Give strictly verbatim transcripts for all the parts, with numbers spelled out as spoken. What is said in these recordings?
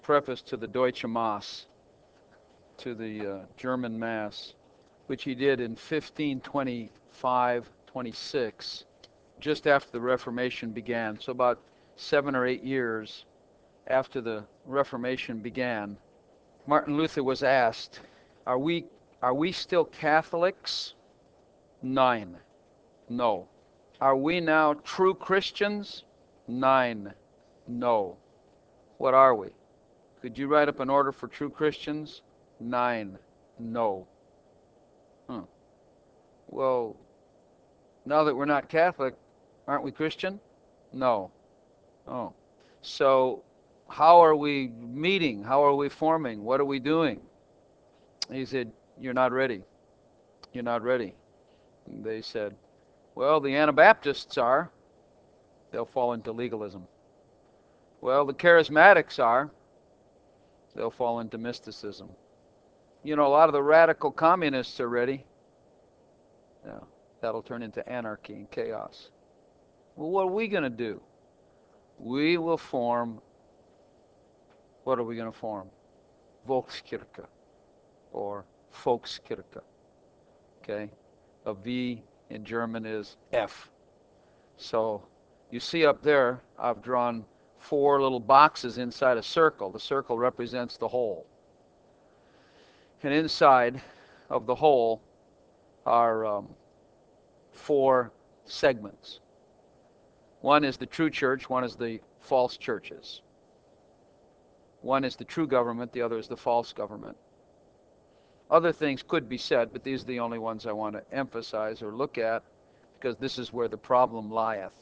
preface to the Deutsche Mass, to the uh, German Mass, which he did in fifteen twenty-five twenty-six, just after the Reformation began. So about seven or eight years after the Reformation began, Martin Luther was asked, are we, are we still Catholics? Nine. No. Are we now true Christians? Nine. No. What are we? Could you write up an order for true Christians? Nine. No. Hmm. Well, now that we're not Catholic, aren't we Christian? No. Oh. So how are we meeting? How are we forming? What are we doing? He said, you're not ready. You're not ready. And they said, well, the Anabaptists are. They'll fall into legalism. Well, the Charismatics are. They'll fall into mysticism. You know, a lot of the radical communists are ready. No, that'll turn into anarchy and chaos. Well, what are we going to do? We will form, what are we going to form? Volkskirche, or Volkskirche. Okay? A V in German is F. So you see up there, I've drawn four little boxes inside a circle. The circle represents the whole. And inside of the whole are um, four segments. One is the true church, one is the false churches. One is the true government, the other is the false government. Other things could be said, but these are the only ones I want to emphasize or look at, because this is where the problem lieth.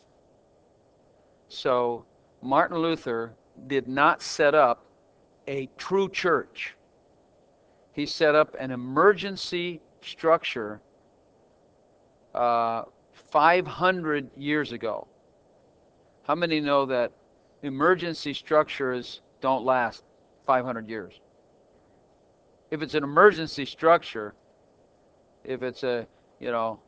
So Martin Luther did not set up a true church. He set up an emergency structure uh, five hundred years ago. How many know that emergency structures don't last five hundred years? If it's an emergency structure, if it's a, you know,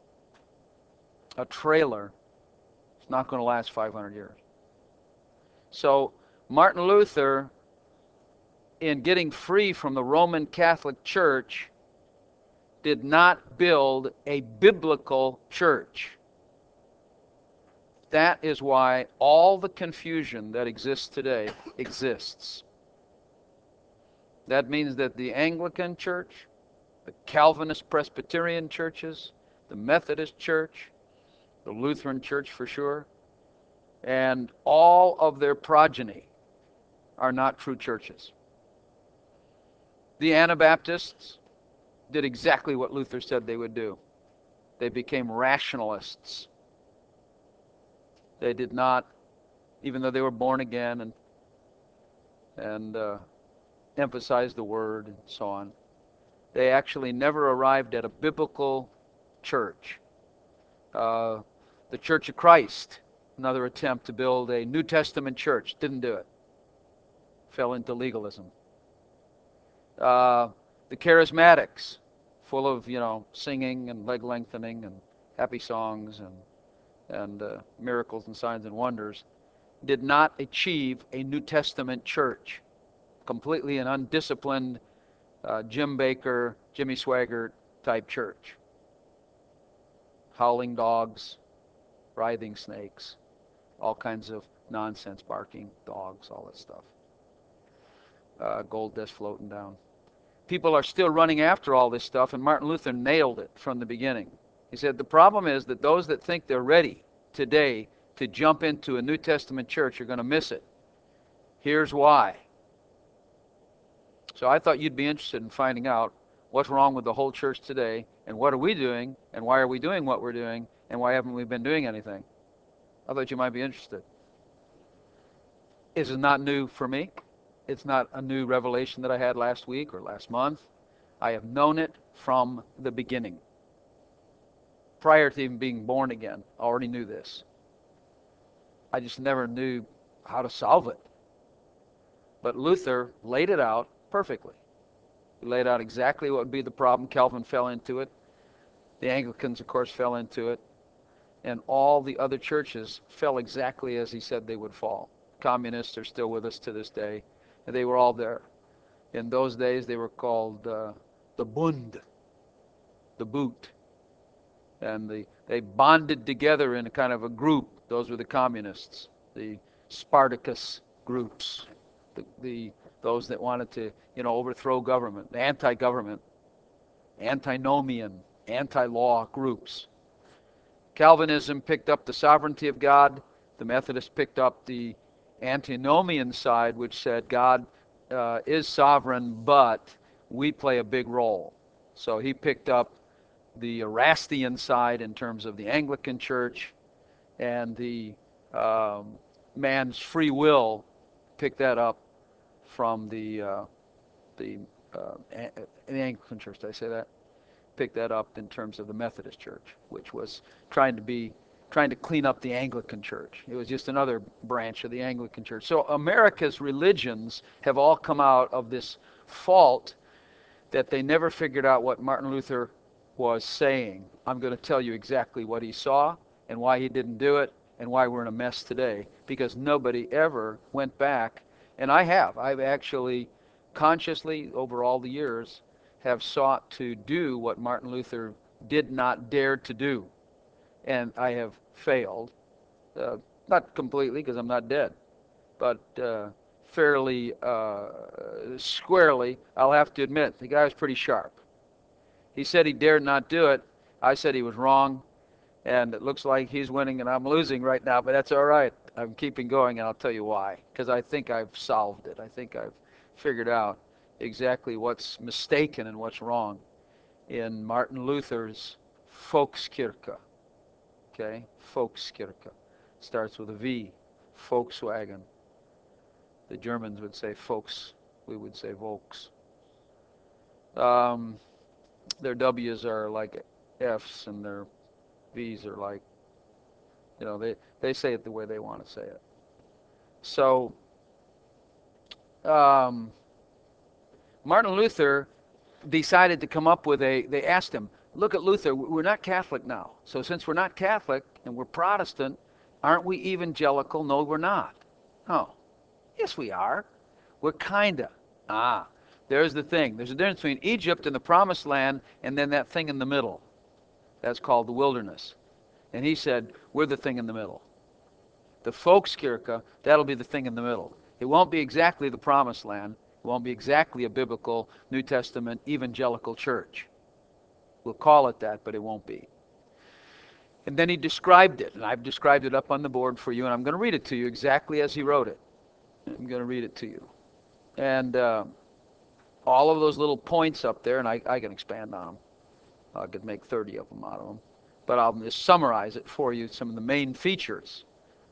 a trailer, it's not going to last five hundred years. So Martin Luther, in getting free from the Roman Catholic Church, did not build a biblical church. That is why all the confusion that exists today exists. That means that the Anglican Church, the Calvinist Presbyterian churches, the Methodist Church, the Lutheran Church for sure, and all of their progeny are not true churches. The Anabaptists did exactly what Luther said they would do. They became rationalists. They did not, even though they were born again and and uh, emphasized the word and so on, they actually never arrived at a biblical church. Uh, the Church of Christ, another attempt to build a New Testament church, didn't do it. Fell into legalism. Uh, the Charismatics, full of, you know, singing and leg lengthening and happy songs and and uh, miracles and signs and wonders, did not achieve a New Testament church. Completely an undisciplined uh, Jim Baker, Jimmy Swaggart type church. Howling dogs, writhing snakes, all kinds of nonsense, barking dogs, all that stuff. Uh, gold dust floating down. People are still running after all this stuff, and Martin Luther nailed it from the beginning. He said, the problem is that those that think they're ready today to jump into a New Testament church are going to miss it. Here's why. So I thought you'd be interested in finding out what's wrong with the whole church today, and what are we doing, and why are we doing what we're doing, and why haven't we been doing anything? I thought you might be interested. This is not new for me. It's not a new revelation that I had last week or last month. I have known it from the beginning. Prior to even being born again, I already knew this. I just never knew how to solve it. But Luther laid it out perfectly. He laid out exactly what would be the problem. Calvin fell into it. The Anglicans, of course, fell into it. And all the other churches fell exactly as he said they would fall. Communists are still with us to this day. They were all there. In those days, they were called uh, the Bund, the boot. And the, they bonded together in a kind of a group. Those were the communists, the Spartacus groups, the, the those that wanted to, you know, overthrow government, the anti-government, antinomian, anti-law groups. Calvinism picked up the sovereignty of God. The Methodists picked up the antinomian side, which said God uh, is sovereign, but we play a big role. So he picked up the Erastian side in terms of the Anglican Church, and the um, man's free will picked that up from the uh, the, uh, the Anglican Church. Did I say that? Picked that up in terms of the Methodist Church, which was trying to be trying to clean up the Anglican Church. It was just another branch of the Anglican Church. So America's religions have all come out of this fault that they never figured out what Martin Luther was saying. I'm going to tell you exactly what he saw and why he didn't do it and why we're in a mess today, because nobody ever went back, and I have. I've actually consciously over all the years have sought to do what Martin Luther did not dare to do, and I have failed. Uh, not completely, because I'm not dead, but uh, fairly uh, squarely, I'll have to admit, the guy was pretty sharp. He said he dared not do it. I said he was wrong, and it looks like he's winning and I'm losing right now, but that's all right. I'm keeping going, and I'll tell you why, because I think I've solved it. I think I've figured out exactly what's mistaken and what's wrong in Martin Luther's Volkskirche. Okay, Volkskirche. Starts with a V, Volkswagen. The Germans would say Volks, we would say Volks. Um, their W's are like F's and their V's are like, you know, they, they say it the way they want to say it. So, um, Martin Luther decided to come up with a, they asked him, look at Luther, we're not Catholic now. So since we're not Catholic and we're Protestant, aren't we evangelical? No, we're not. Oh, yes we are. We're kinda. Ah, there's the thing. There's a difference between Egypt and the Promised Land and then that thing in the middle. That's called the wilderness. And he said, we're the thing in the middle. The Volkskirche, that'll be the thing in the middle. It won't be exactly the Promised Land. It won't be exactly a biblical, New Testament, evangelical church. We'll call it that, but it won't be. And then he described it, and I've described it up on the board for you, and I'm going to read it to you exactly as he wrote it. I'm going to read it to you. And uh, all of those little points up there, and I, I can expand on them. I could make thirty of them out of them. But I'll just summarize it for you, some of the main features.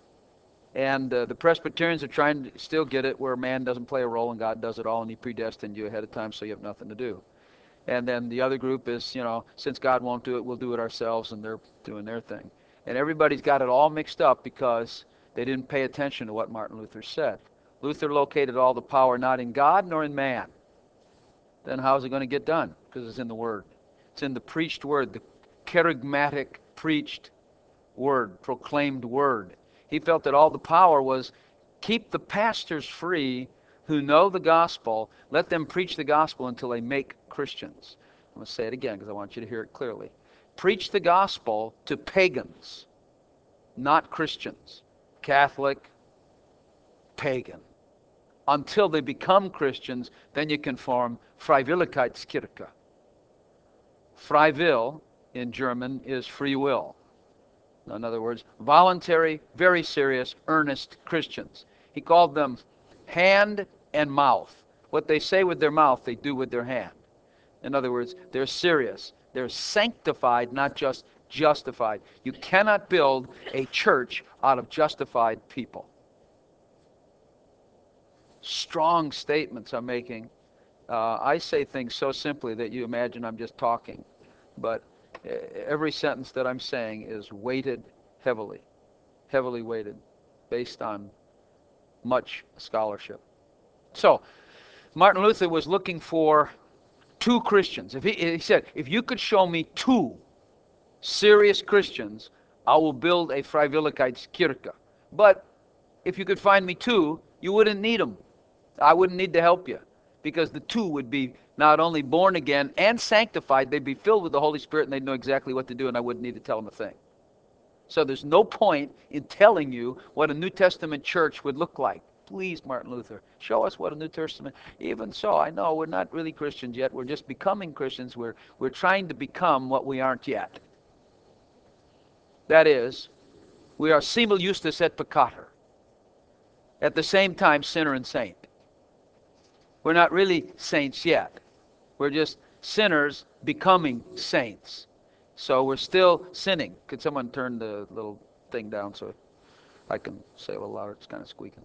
And uh, the Presbyterians are trying to still get it where man doesn't play a role and God does it all, and he predestined you ahead of time so you have nothing to do. And then the other group is, you know, since God won't do it, we'll do it ourselves, and they're doing their thing. And everybody's got it all mixed up because they didn't pay attention to what Martin Luther said. Luther located all the power not in God nor in man. Then how's it going to get done? Because it's in the Word. It's in the preached Word, the charismatic preached Word, proclaimed Word. He felt that all the power was keep the pastors free who know the gospel, let them preach the gospel until they make Christians. I'm going to say it again because I want you to hear it clearly. Preach the gospel to pagans, not Christians. Catholic, pagan. Until they become Christians, then you can form Freiwilligkeitskirche. Freiwill in German is free will. In other words, voluntary, very serious, earnest Christians. He called them hand and mouth. What they say with their mouth, they do with their hand. In other words, they're serious. They're sanctified, not just justified. You cannot build a church out of justified people. Strong statements I'm making. Uh, I say things so simply that you imagine I'm just talking. But every sentence that I'm saying is weighted heavily, heavily weighted, based on much scholarship. So, Martin Luther was looking for two Christians. If he, he said, if you could show me two serious Christians, I will build a Freiwilligkeitskirche. But if you could find me two, you wouldn't need them. I wouldn't need to help you, because the two would be not only born again and sanctified, they'd be filled with the Holy Spirit, and they'd know exactly what to do, and I wouldn't need to tell them a thing. So there's no point in telling you what a New Testament church would look like. Please, Martin Luther, show us what a New Testament. Even so, I know we're not really Christians yet. We're just becoming Christians. We're, we're trying to become what we aren't yet. That is, we are simul justus et peccator. At the same time, sinner and saint. We're not really saints yet. We're just sinners becoming saints. So we're still sinning. Could someone turn the little thing down so I can say a little louder? It's kind of squeaking.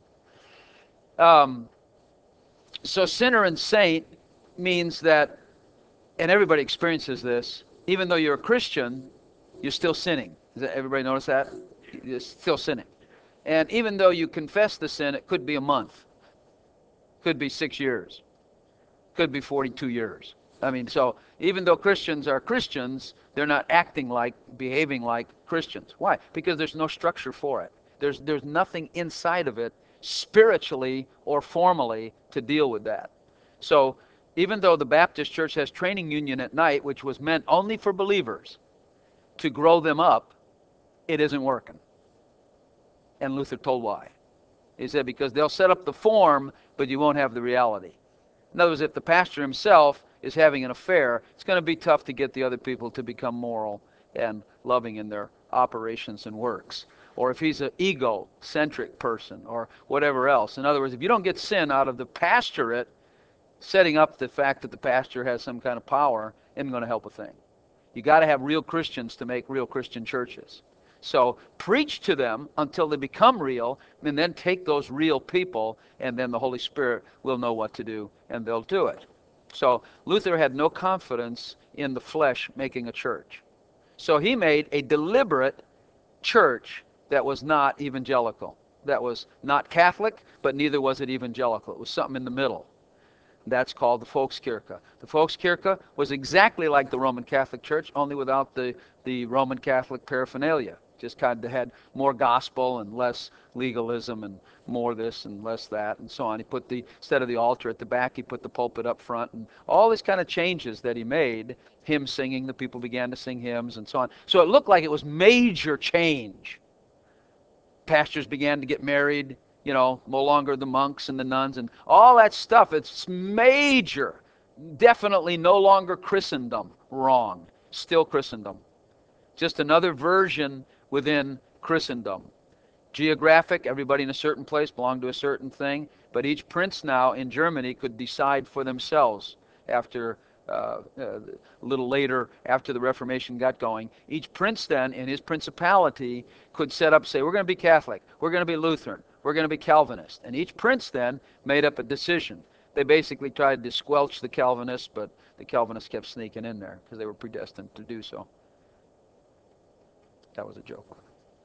Um, so sinner and saint means that, and everybody experiences this, even though you're a Christian, you're still sinning. Does everybody notice that? You're still sinning. And even though you confess the sin, it could be a month. Could be six years. Could be forty-two years. I mean, so even though Christians are Christians, they're not acting like, behaving like Christians. Why? Because there's no structure for it. There's, there's nothing inside of it, spiritually or formally, to deal with that. So even though the Baptist Church has training union at night, which was meant only for believers, to grow them up, it isn't working. And Luther told why. He said, because they'll set up the form, but you won't have the reality. In other words, if the pastor himself is having an affair, it's going to be tough to get the other people to become moral and loving in their operations and works. Or if he's an egocentric person or whatever else. In other words, if you don't get sin out of the pastorate, setting up the fact that the pastor has some kind of power isn't going to help a thing. You got to have real Christians to make real Christian churches. So preach to them until they become real, and then take those real people, and then the Holy Spirit will know what to do, and they'll do it. So Luther had no confidence in the flesh making a church. So he made a deliberate church that was not evangelical. That was not Catholic, but neither was it evangelical. It was something in the middle. That's called the Volkskirche. The Volkskirche was exactly like the Roman Catholic Church, only without the, the Roman Catholic paraphernalia. Just kind of had more gospel and less legalism and more this and less that and so on. He put the, instead of the altar at the back, he put the pulpit up front, and all these kind of changes that he made, hymn singing, the people began to sing hymns and so on. So it looked like it was major change. Pastors began to get married, you know, no longer the monks and the nuns and all that stuff. It's major. Definitely no longer Christendom. Wrong. Still Christendom. Just another version within Christendom. Geographic, everybody in a certain place belonged to a certain thing, but each prince now in Germany could decide for themselves after uh, uh, a little later, after the Reformation got going. Each prince then in his principality could set up, say, we're going to be Catholic, we're going to be Lutheran, we're going to be Calvinist. And each prince then made up a decision. They basically tried to squelch the Calvinists, but the Calvinists kept sneaking in there because they were predestined to do so. That was a joke.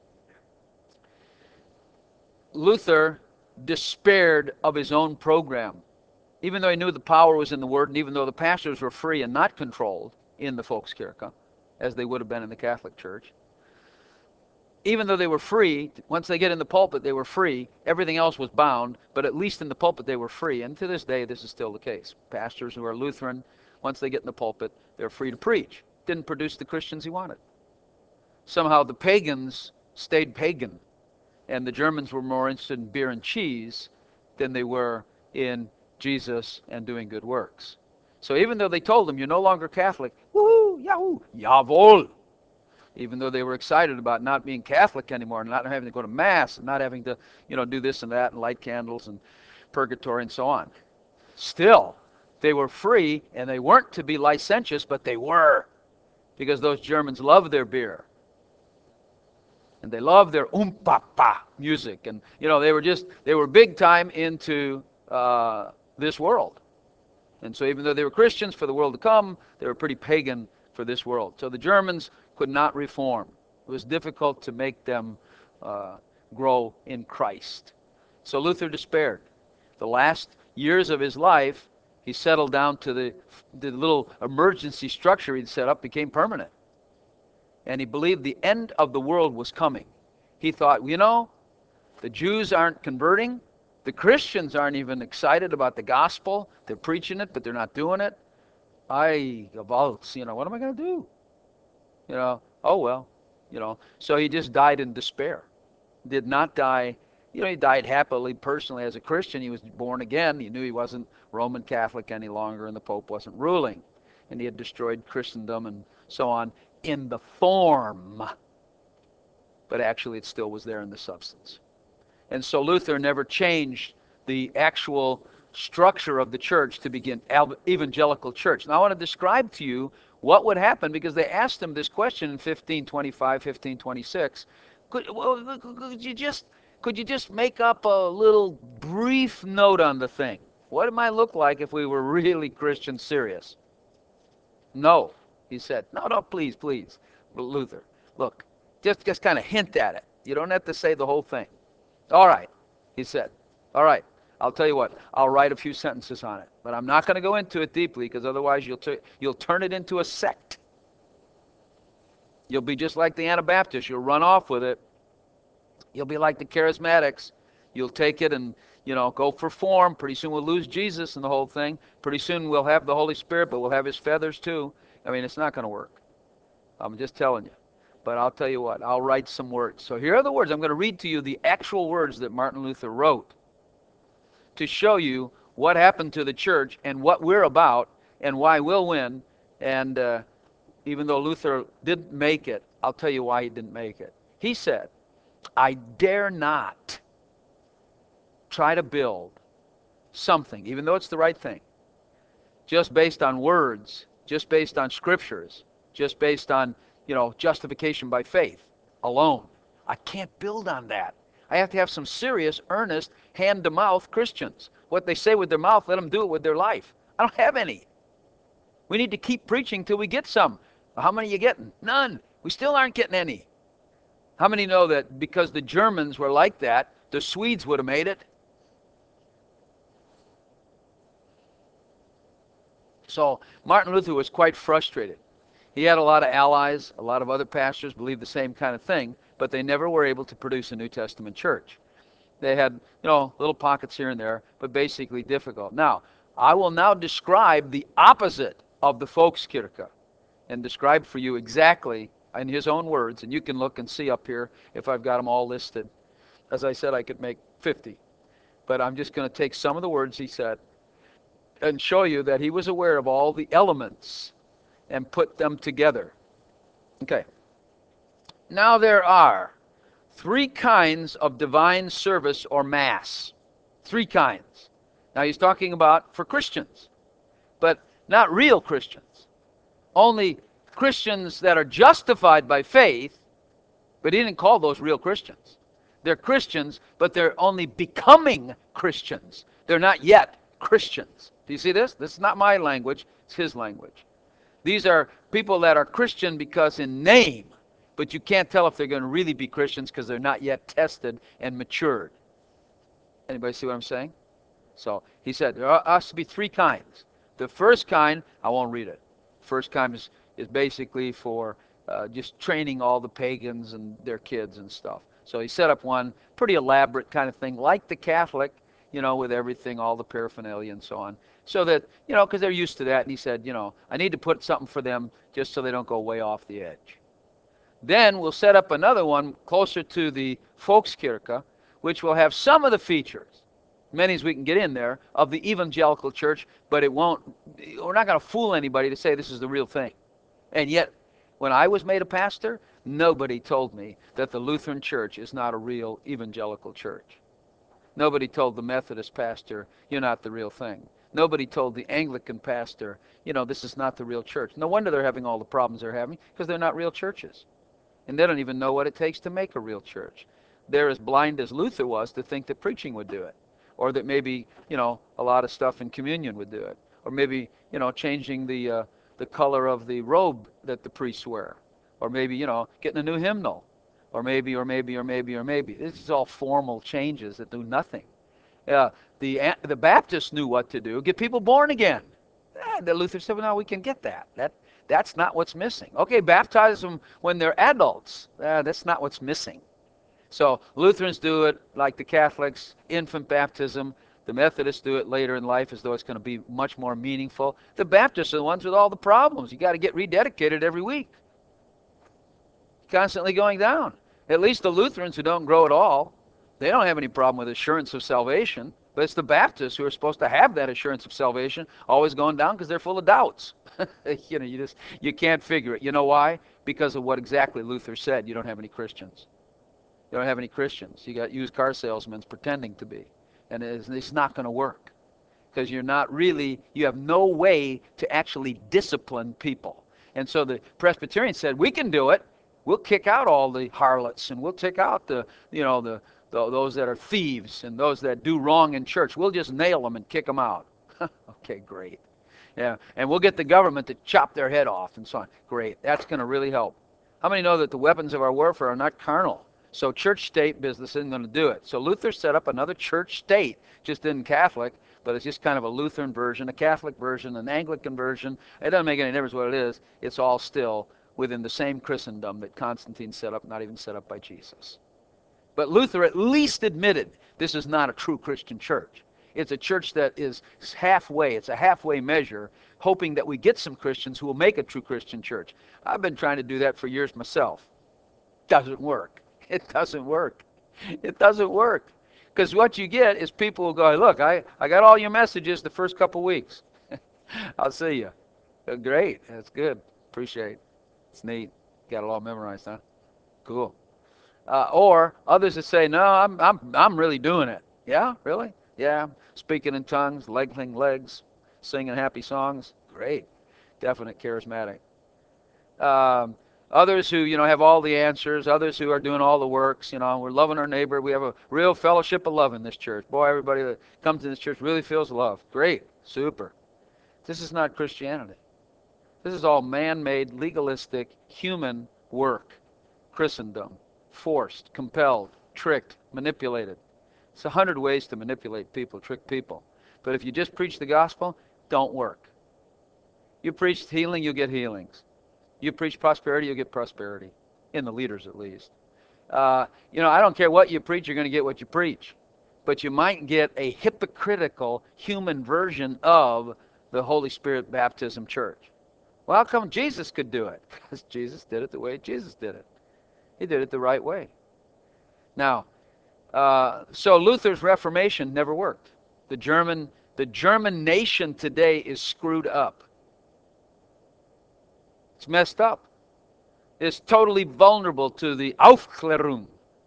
Luther despaired of his own program. Even though he knew the power was in the Word, and even though the pastors were free and not controlled in the Volkskirche, as they would have been in the Catholic Church, even though they were free, once they get in the pulpit, they were free. Everything else was bound, but at least in the pulpit they were free. And to this day, this is still the case. Pastors who are Lutheran, once they get in the pulpit, they're free to preach. Didn't produce the Christians he wanted. Somehow the pagans stayed pagan, and the Germans were more interested in beer and cheese than they were in Jesus and doing good works. So even though they told them, you're no longer Catholic, woohoo, yahoo, jawohl. Even though they were excited about not being Catholic anymore, and not having to go to Mass, and not having to, you know, do this and that, and light candles, and purgatory, and so on. Still, they were free, and they weren't to be licentious, but they were, because those Germans loved their beer. And they loved their um-pa-pa music. And, you know, they were just, they were big time into uh, this world. And so even though they were Christians for the world to come, they were pretty pagan for this world. So the Germans could not reform. It was difficult to make them uh, grow in Christ. So Luther despaired. The last years of his life, he settled down to the, the little emergency structure he'd set up became permanent. And he believed the end of the world was coming. He thought, you know, the Jews aren't converting. The Christians aren't even excited about the gospel. They're preaching it, but they're not doing it. I, of all, you know, what am I going to do? You know, oh well, you know. So he just died in despair. Did not die, you know, he died happily personally as a Christian. He was born again. He knew he wasn't Roman Catholic any longer and the Pope wasn't ruling. And he had destroyed Christendom and so on in the form. But actually it still was there in the substance. And so Luther never changed the actual structure of the church to begin evangelical church. Now I want to describe to you what would happen, because they asked him this question in fifteen twenty-five, fifteen twenty-six. Could, well, could you just could you just make up a little brief note on the thing? What it might look like if we were really Christian serious? No, he said. No, no, please, please, Luther. Look, just just kind of hint at it. You don't have to say the whole thing. All right, he said. All right, I'll tell you what. I'll write a few sentences on it, but I'm not going to go into it deeply, because otherwise you'll t- you'll turn it into a sect. You'll be just like the Anabaptists. You'll run off with it. You'll be like the Charismatics. You'll take it and, you know, go for form. Pretty soon we'll lose Jesus and the whole thing. Pretty soon we'll have the Holy Spirit, but we'll have his feathers too. I mean, it's not going to work. I'm just telling you. But I'll tell you what, I'll write some words. So here are the words. I'm going to read to you the actual words that Martin Luther wrote to show you what happened to the church and what we're about and why we'll win. And uh, even though Luther didn't make it, I'll tell you why he didn't make it. He said, I dare not try to build something, even though it's the right thing, just based on words, just based on scriptures, just based on, you know, justification by faith alone. I can't build on that. I have to have some serious, earnest, hand-to-mouth Christians. What they say with their mouth, let them do it with their life. I don't have any. We need to keep preaching till we get some. How many are you getting? None. We still aren't getting any. How many know that because the Germans were like that, the Swedes would have made it? So Martin Luther was quite frustrated. He had a lot of allies. A lot of other pastors believed the same kind of thing, but they never were able to produce a New Testament church. They had, you know, little pockets here and there, but basically difficult. Now, I will now describe the opposite of the Volkskirche and describe for you exactly in his own words, and you can look and see up here if I've got them all listed. As I said, I could make fifty, but I'm just going to take some of the words he said and show you that he was aware of all the elements and put them together. Okay. Now there are three kinds of divine service or mass. Three kinds. Now he's talking about for Christians, but not real Christians. Only Christians that are justified by faith, but he didn't call those real Christians. They're Christians, but they're only becoming Christians. They're not yet Christians. Do you see this? This is not my language, it's his language. These are people that are Christian because in name, but you can't tell if they're going to really be Christians because they're not yet tested and matured. Anybody see what I'm saying? So he said there has to be three kinds. The first kind, I won't read it. First kind is, is basically for uh, just training all the pagans and their kids and stuff. So he set up one pretty elaborate kind of thing, like the Catholic, you know, with everything, all the paraphernalia and so on. So that, you know, because they're used to that. And he said, you know, I need to put something for them just so they don't go way off the edge. Then we'll set up another one closer to the Volkskirche, which will have some of the features, many as we can get in there, of the evangelical church, but it won't, we're not going to fool anybody to say this is the real thing. And yet, when I was made a pastor, nobody told me that the Lutheran church is not a real evangelical church. Nobody told the Methodist pastor, you're not the real thing. Nobody told the Anglican pastor, you know, this is not the real church. No wonder they're having all the problems they're having, because they're not real churches. And they don't even know what it takes to make a real church. They're as blind as Luther was to think that preaching would do it. Or that maybe, you know, a lot of stuff in communion would do it. Or maybe, you know, changing the, uh, the color of the robe that the priests wear. Or maybe, you know, getting a new hymnal. Or maybe, or maybe, or maybe, or maybe. This is all formal changes that do nothing. Uh, the, the Baptists knew what to do. Get people born again. Eh, the Luther said, well, no, we can get that. That That's not what's missing. Okay, baptize them when they're adults. Uh, that's not what's missing. So Lutherans do it like the Catholics, infant baptism. The Methodists do it later in life as though it's going to be much more meaningful. The Baptists are the ones with all the problems. You got to get rededicated every week. Constantly going down. At least the Lutherans who don't grow at all, they don't have any problem with assurance of salvation. But it's the Baptists who are supposed to have that assurance of salvation always going down because they're full of doubts. you know, you just you can't figure it. You know why? Because of what exactly Luther said. You don't have any Christians. You don't have any Christians. You got used car salesmen pretending to be. And it's, it's not going to work. Because you're not really, you have no way to actually discipline people. And so the Presbyterians said, we can do it. We'll kick out all the harlots, and we'll take out the, you know, the, the those that are thieves and those that do wrong in church. We'll just nail them and kick them out. Okay, great. Yeah, and we'll get the government to chop their head off and so on. Great. That's going to really help. How many know that the weapons of our warfare are not carnal? So church-state business isn't going to do it. So Luther set up another church-state, just didn't Catholic, but it's just kind of a Lutheran version, a Catholic version, an Anglican version. It doesn't make any difference what it is. It's all still within the same Christendom that Constantine set up, not even set up by Jesus. But Luther at least admitted this is not a true Christian church. It's a church that is halfway. It's a halfway measure, hoping that we get some Christians who will make a true Christian church. I've been trying to do that for years myself. Doesn't work. It doesn't work. It doesn't work. Because what you get is people will go, look, I, I got all your messages the first couple weeks. I'll see you. Great. That's good. Appreciate it. It's neat. Got it all memorized, huh? Cool. Uh, or others that say, no, I'm, I'm, I'm really doing it. Yeah, really? Yeah, speaking in tongues, lengthening legs, singing happy songs. Great. Definite charismatic. Um, others who, you know, have all the answers, others who are doing all the works, you know, we're loving our neighbor. We have a real fellowship of love in this church. Boy, everybody that comes to this church really feels love. Great. Super. This is not Christianity. This is all man-made, legalistic, human work. Christendom. Forced, compelled, tricked, manipulated. It's a hundred ways to manipulate people, trick people. But if you just preach the gospel, don't work. You preach healing, you'll get healings. You preach prosperity, you'll get prosperity. In the leaders, at least. Uh, you know, I don't care what you preach, you're going to get what you preach. But you might get a hypocritical human version of the Holy Spirit baptism church. Well, how come Jesus could do it? Because Jesus did it the way Jesus did it. He did it the right way. Now, uh, so Luther's Reformation never worked. The German, the German nation today is screwed up. It's messed up. It's totally vulnerable to the Aufklärung.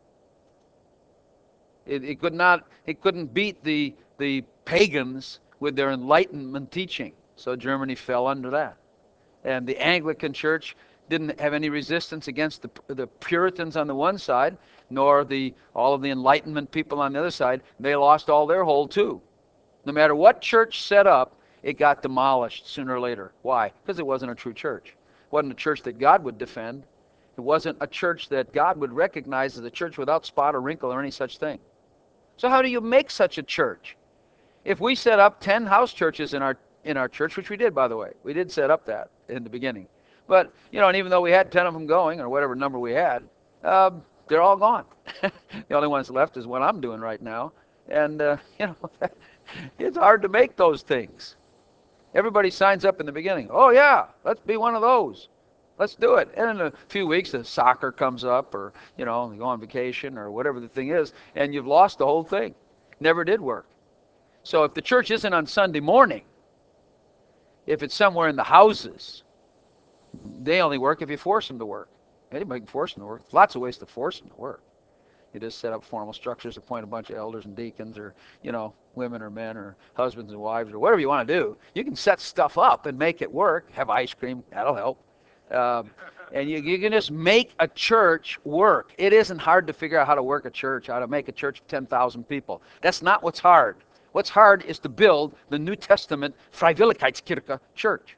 It, it could not, it couldn't beat the the pagans with their Enlightenment teaching. So Germany fell under that. And the Anglican Church didn't have any resistance against the, the Puritans on the one side, nor the all of the Enlightenment people on the other side. They lost all their hold too. No matter what church set up, it got demolished sooner or later. Why? Because it wasn't a true church. It wasn't a church that God would defend. It wasn't a church that God would recognize as a church without spot or wrinkle or any such thing. So how do you make such a church? If we set up ten house churches in our in our church, which we did, by the way, we did set up that in the beginning. But, you know, and even though we had ten of them going, or whatever number we had, um, they're all gone. The only ones left is what I'm doing right now. And, uh, you know, it's hard to make those things. Everybody signs up in the beginning. Oh, yeah, let's be one of those. Let's do it. And in a few weeks, the soccer comes up, or, you know, you go on vacation, or whatever the thing is, and you've lost the whole thing. Never did work. So if the church isn't on Sunday morning, if it's somewhere in the houses, they only work if you force them to work. Anybody can force them to work. Lots of ways to force them to work. You just set up formal structures, appoint a bunch of elders and deacons, or, you know, women or men or husbands and wives, or whatever you want to do. You can set stuff up and make it work. Have ice cream. That'll help. Um, and you, you can just make a church work. It isn't hard to figure out how to work a church, how to make a church of ten thousand people. That's not what's hard. What's hard is to build the New Testament Freiwilligkeitskirche church.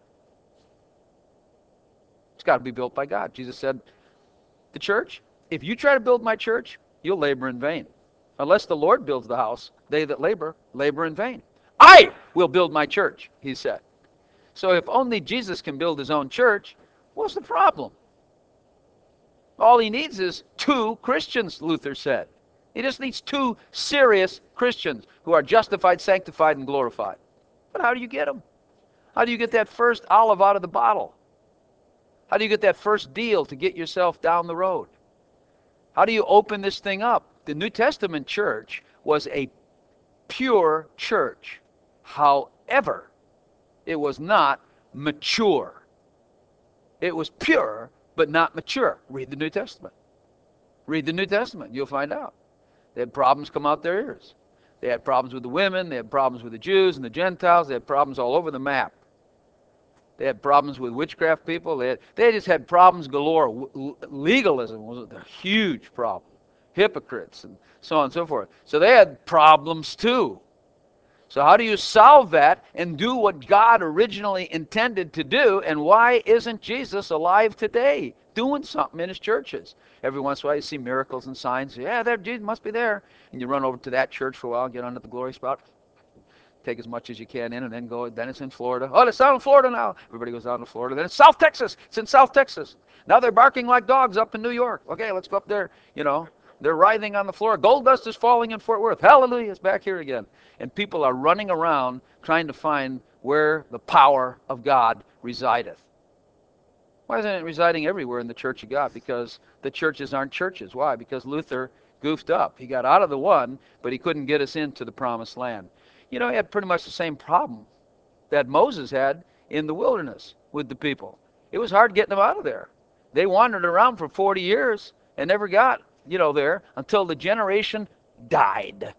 It's got to be built by God. Jesus said, the church, if you try to build my church, you'll labor in vain. Unless the Lord builds the house, they that labor, labor in vain. I will build my church, he said. So if only Jesus can build his own church, what's the problem? All he needs is two Christians, Luther said. He just needs two serious Christians who are justified, sanctified, and glorified. But how do you get them? How do you get that first olive out of the bottle? How do you get that first deal to get yourself down the road? How do you open this thing up? The New Testament church was a pure church. However, it was not mature. It was pure, but not mature. Read the New Testament. Read the New Testament. You'll find out. They had problems come out their ears. They had problems with the women. They had problems with the Jews and the Gentiles. They had problems all over the map. They had problems with witchcraft people. They, had, they just had problems galore. Legalism was a huge problem. Hypocrites and so on and so forth. So they had problems too. So how do you solve that and do what God originally intended to do? And why isn't Jesus alive today doing something in his churches? Every once in a while you see miracles and signs. Yeah, there, Jesus must be there. And you run over to that church for a while, get under the glory spout, take as much as you can in, and then go. Then it's in Florida. Oh, it's down in Florida now. Everybody goes down to Florida. Then it's South Texas. It's in South Texas. Now they're barking like dogs up in New York. Okay, let's go up there. You know, they're writhing on the floor. Gold dust is falling in Fort Worth. Hallelujah, it's back here again. And people are running around trying to find where the power of God resideth. Why isn't it residing everywhere in the church of God? Because the churches aren't churches. Why? Because Luther goofed up. He got out of the one, but he couldn't get us into the promised land. You know, he had pretty much the same problem that Moses had in the wilderness with the people. It was hard getting them out of there. They wandered around for forty years and never got, you know, there until the generation died.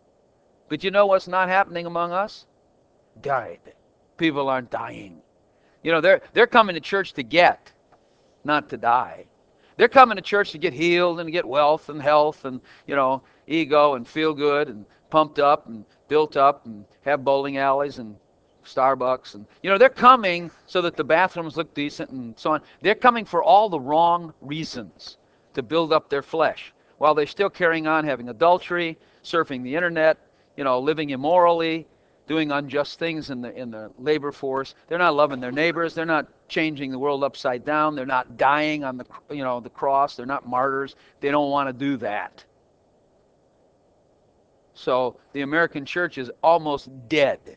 But you know what's not happening among us? Died. People aren't dying. You know, they're they're coming to church to get, not to die. They're coming to church to get healed and to get wealth and health and, you know, ego and feel good and pumped up and built up and have bowling alleys and Starbucks. And, you know, they're coming so that the bathrooms look decent and so on. They're coming for all the wrong reasons to build up their flesh while they're still carrying on having adultery, surfing the internet, you know, living immorally, doing unjust things in the in the labor force. They're not loving their neighbors. They're not changing the world upside down. They're not dying on the you know the cross. They're not martyrs. They don't want to do that. So the American church is almost dead.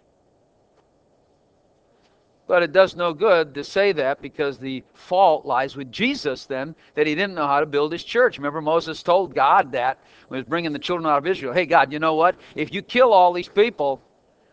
But it does no good to say that, because the fault lies with Jesus then, that he didn't know how to build his church. Remember, Moses told God that when he was bringing the children out of Israel. Hey, God, you know what? If you kill all these people,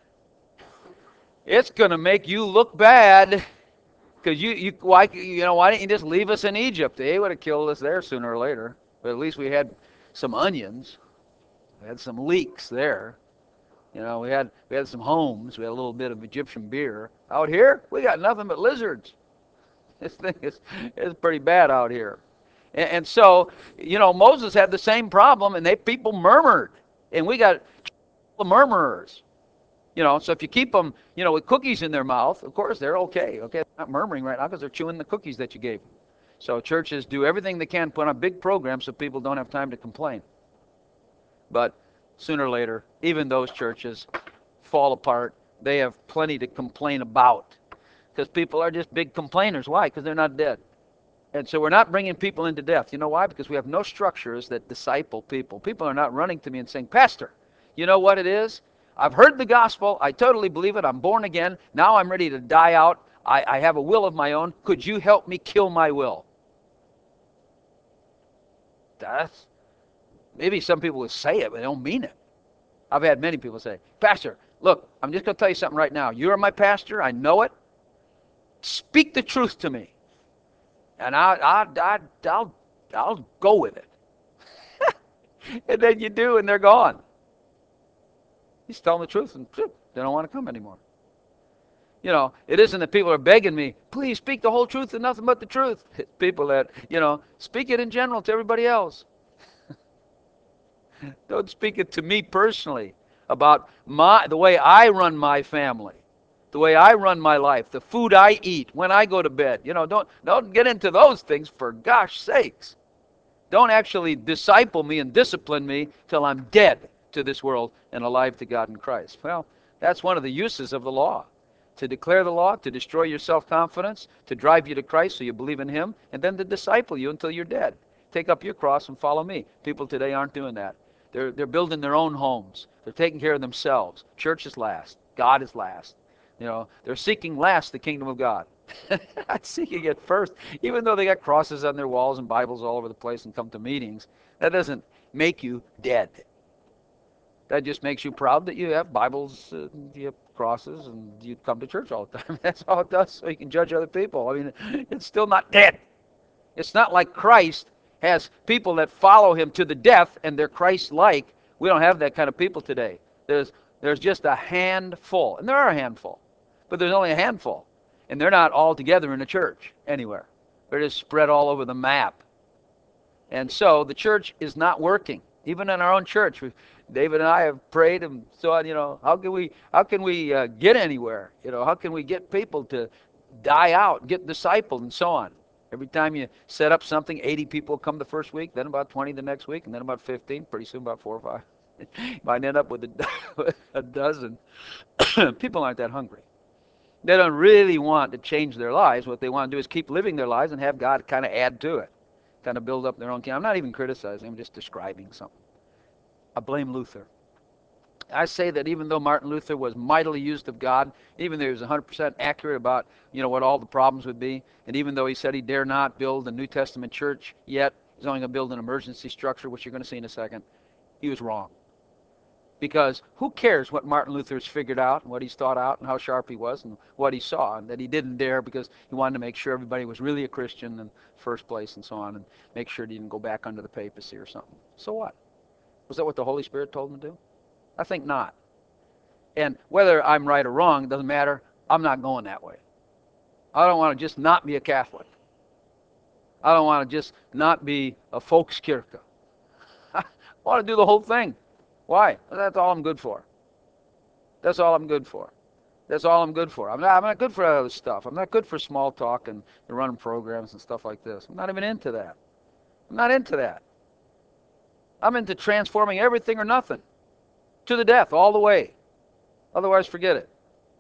it's going to make you look bad, because you, you, why, you know, why didn't you just leave us in Egypt? They would have killed us there sooner or later. But at least we had some onions. We had some leeks there. You know, we had we had some homes. We had a little bit of Egyptian beer. Out here, we got nothing but lizards. This thing is is pretty bad out here. And, and so, you know, Moses had the same problem, and they people murmured, and we got the murmurers. You know, so if you keep them, you know, with cookies in their mouth, of course they're okay. Okay, they're not murmuring right now because they're chewing the cookies that you gave them. So churches do everything they can, put on big programs so people don't have time to complain. But sooner or later, even those churches fall apart. They have plenty to complain about, because people are just big complainers. Why? Because they're not dead. And so we're not bringing people into death. You know why? Because we have no structures that disciple people. People are not running to me and saying, Pastor, you know what it is? I've heard the gospel. I totally believe it. I'm born again. Now I'm ready to die out. I, I have a will of my own. Could you help me kill my will? That's, maybe some people would say it, but they don't mean it. I've had many people say, Pastor, look, I'm just going to tell you something right now. You're my pastor. I know it. Speak the truth to me, and I, I, I, I'll, I'll go with it. And then you do, and they're gone. He's telling the truth, and they don't want to come anymore. You know, it isn't that people are begging me, please speak the whole truth and nothing but the truth. It's people that, you know, speak it in general to everybody else. Don't speak it to me personally about my the way I run my family, the way I run my life, the food I eat, when I go to bed. You know, don't don't get into those things, for gosh sakes. Don't actually disciple me and discipline me till I'm dead to this world and alive to God in Christ. Well, that's one of the uses of the law. To declare the law, to destroy your self-confidence, to drive you to Christ so you believe in him, and then to disciple you until you're dead. Take up your cross and follow me. People today aren't doing that. They're, they're building their own homes. They're taking care of themselves. Church is last. God is last. You know, they're seeking last the kingdom of God. Not seeking it first. Even though they got crosses on their walls and Bibles all over the place and come to meetings, that doesn't make you dead. That just makes you proud that you have Bibles, uh, you have crosses, and you come to church all the time. That's all it does, so you can judge other people. I mean, it's still not dead. It's not like Christ has people that follow him to the death and they're Christ-like. We don't have that kind of people today. There's, there's just a handful, and there are a handful, but there's only a handful, and they're not all together in a church anywhere. They're just spread all over the map. And so the church is not working. Even in our own church, we, David and I have prayed and so on. You know, how can we how can we uh, get anywhere? You know, how can we get people to die out, get discipled, and so on? Every time you set up something, eighty people come the first week, then about twenty the next week, and then about fifteen. Pretty soon, about four or five. You might end up with a, a dozen. People aren't that hungry. They don't really want to change their lives. What they want to do is keep living their lives and have God kind of add to it. Kind of build up their own kingdom. I'm not even criticizing, I'm just describing something. I blame Luther. I say that even though Martin Luther was mightily used of God, even though he was one hundred percent accurate about, you know, what all the problems would be, and even though he said he dare not build a New Testament church yet, he's only going to build an emergency structure, which you're going to see in a second, he was wrong. Because who cares what Martin Luther's figured out and what he's thought out and how sharp he was and what he saw, and that he didn't dare because he wanted to make sure everybody was really a Christian in the first place and so on, and make sure he didn't go back under the papacy or something. So what? Was that what the Holy Spirit told him to do? I think not. And whether I'm right or wrong, doesn't matter. I'm not going that way. I don't want to just not be a Catholic. I don't want to just not be a Volkskirche. I want to do the whole thing. Why? That's all I'm good for. That's all I'm good for. That's all I'm good for. I'm not, I'm not good for other stuff. I'm not good for small talk and, and running programs and stuff like this. I'm not even into that. I'm not into that. I'm into transforming everything or nothing. To the death, all the way. Otherwise, forget it.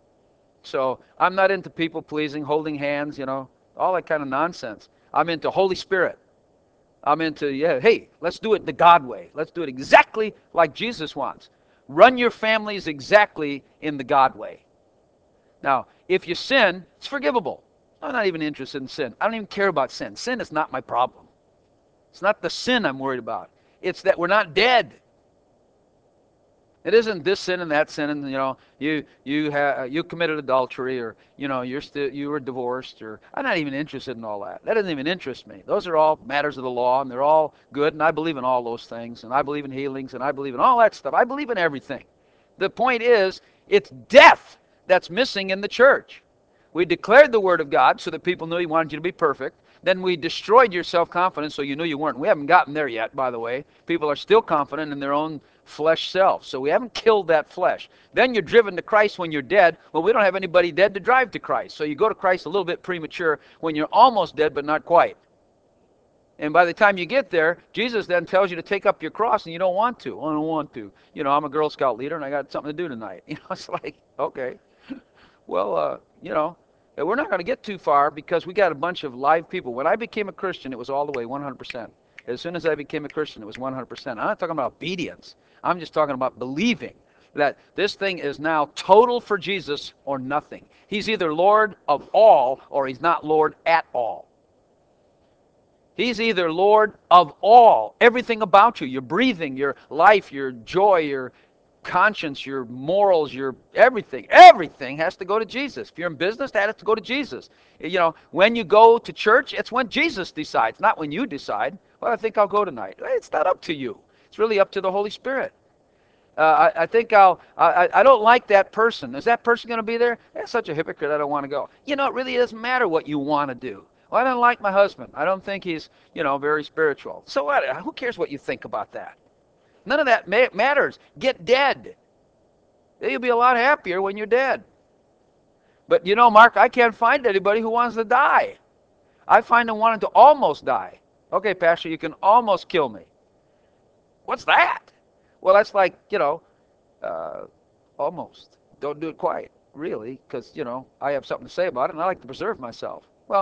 So I'm not into people pleasing, holding hands, you know, all that kind of nonsense. I'm into Holy Spirit. I'm into, yeah, hey, let's do it the God way. Let's do it exactly like Jesus wants. Run your families exactly in the God way. Now, if you sin, it's forgivable. I'm not even interested in sin. I don't even care about sin. Sin is not my problem. It's not the sin I'm worried about. It's that we're not dead. It isn't this sin and that sin, and you know, you you have you committed adultery, or you know, you're still you were divorced, or I'm not even interested in all that. That doesn't even interest me. Those are all matters of the law, and they're all good, and I believe in all those things, and I believe in healings, and I believe in all that stuff. I believe in everything. The point is, it's death that's missing in the church. We declared the Word of God so that people knew He wanted you to be perfect. Then we destroyed your self-confidence so you knew you weren't. We haven't gotten there yet, by the way. People are still confident in their own flesh self. So we haven't killed that flesh. Then you're driven to Christ when you're dead. Well, we don't have anybody dead to drive to Christ. So you go to Christ a little bit premature when you're almost dead but not quite. And by the time you get there, Jesus then tells you to take up your cross, and you don't want to. Oh, I don't want to. You know, I'm a Girl Scout leader, and I got something to do tonight. You know, it's like, okay. Well, uh, you know, we're not going to get too far because we got a bunch of live people. When I became a Christian, it was all the way one hundred percent. As soon as I became a Christian, it was one hundred percent. I'm not talking about obedience. I'm just talking about believing that this thing is now total for Jesus or nothing. He's either Lord of all or He's not Lord at all. He's either Lord of all, everything about you, your breathing, your life, your joy, your conscience, your morals, your everything. Everything has to go to Jesus. If you're in business, that has to go to Jesus. You know, when you go to church, it's when Jesus decides, not when you decide. Well, I think I'll go tonight. It's not up to you. It's really up to the Holy Spirit. Uh, I, I think I'll, I, I don't like that person. Is that person going to be there? That's such a hypocrite, I don't want to go. You know, it really doesn't matter what you want to do. Well, I don't like my husband. I don't think he's, you know, very spiritual. So what? Who cares what you think about that? None of that ma matters. Get dead. You'll be a lot happier when you're dead. But you know, Mark, I can't find anybody who wants to die. I find them wanting to almost die. Okay, Pastor, you can almost kill me. What's that? Well, that's like, you know, uh, almost. Don't do it quite, really, because, you know, I have something to say about it, and I like to preserve myself. Well,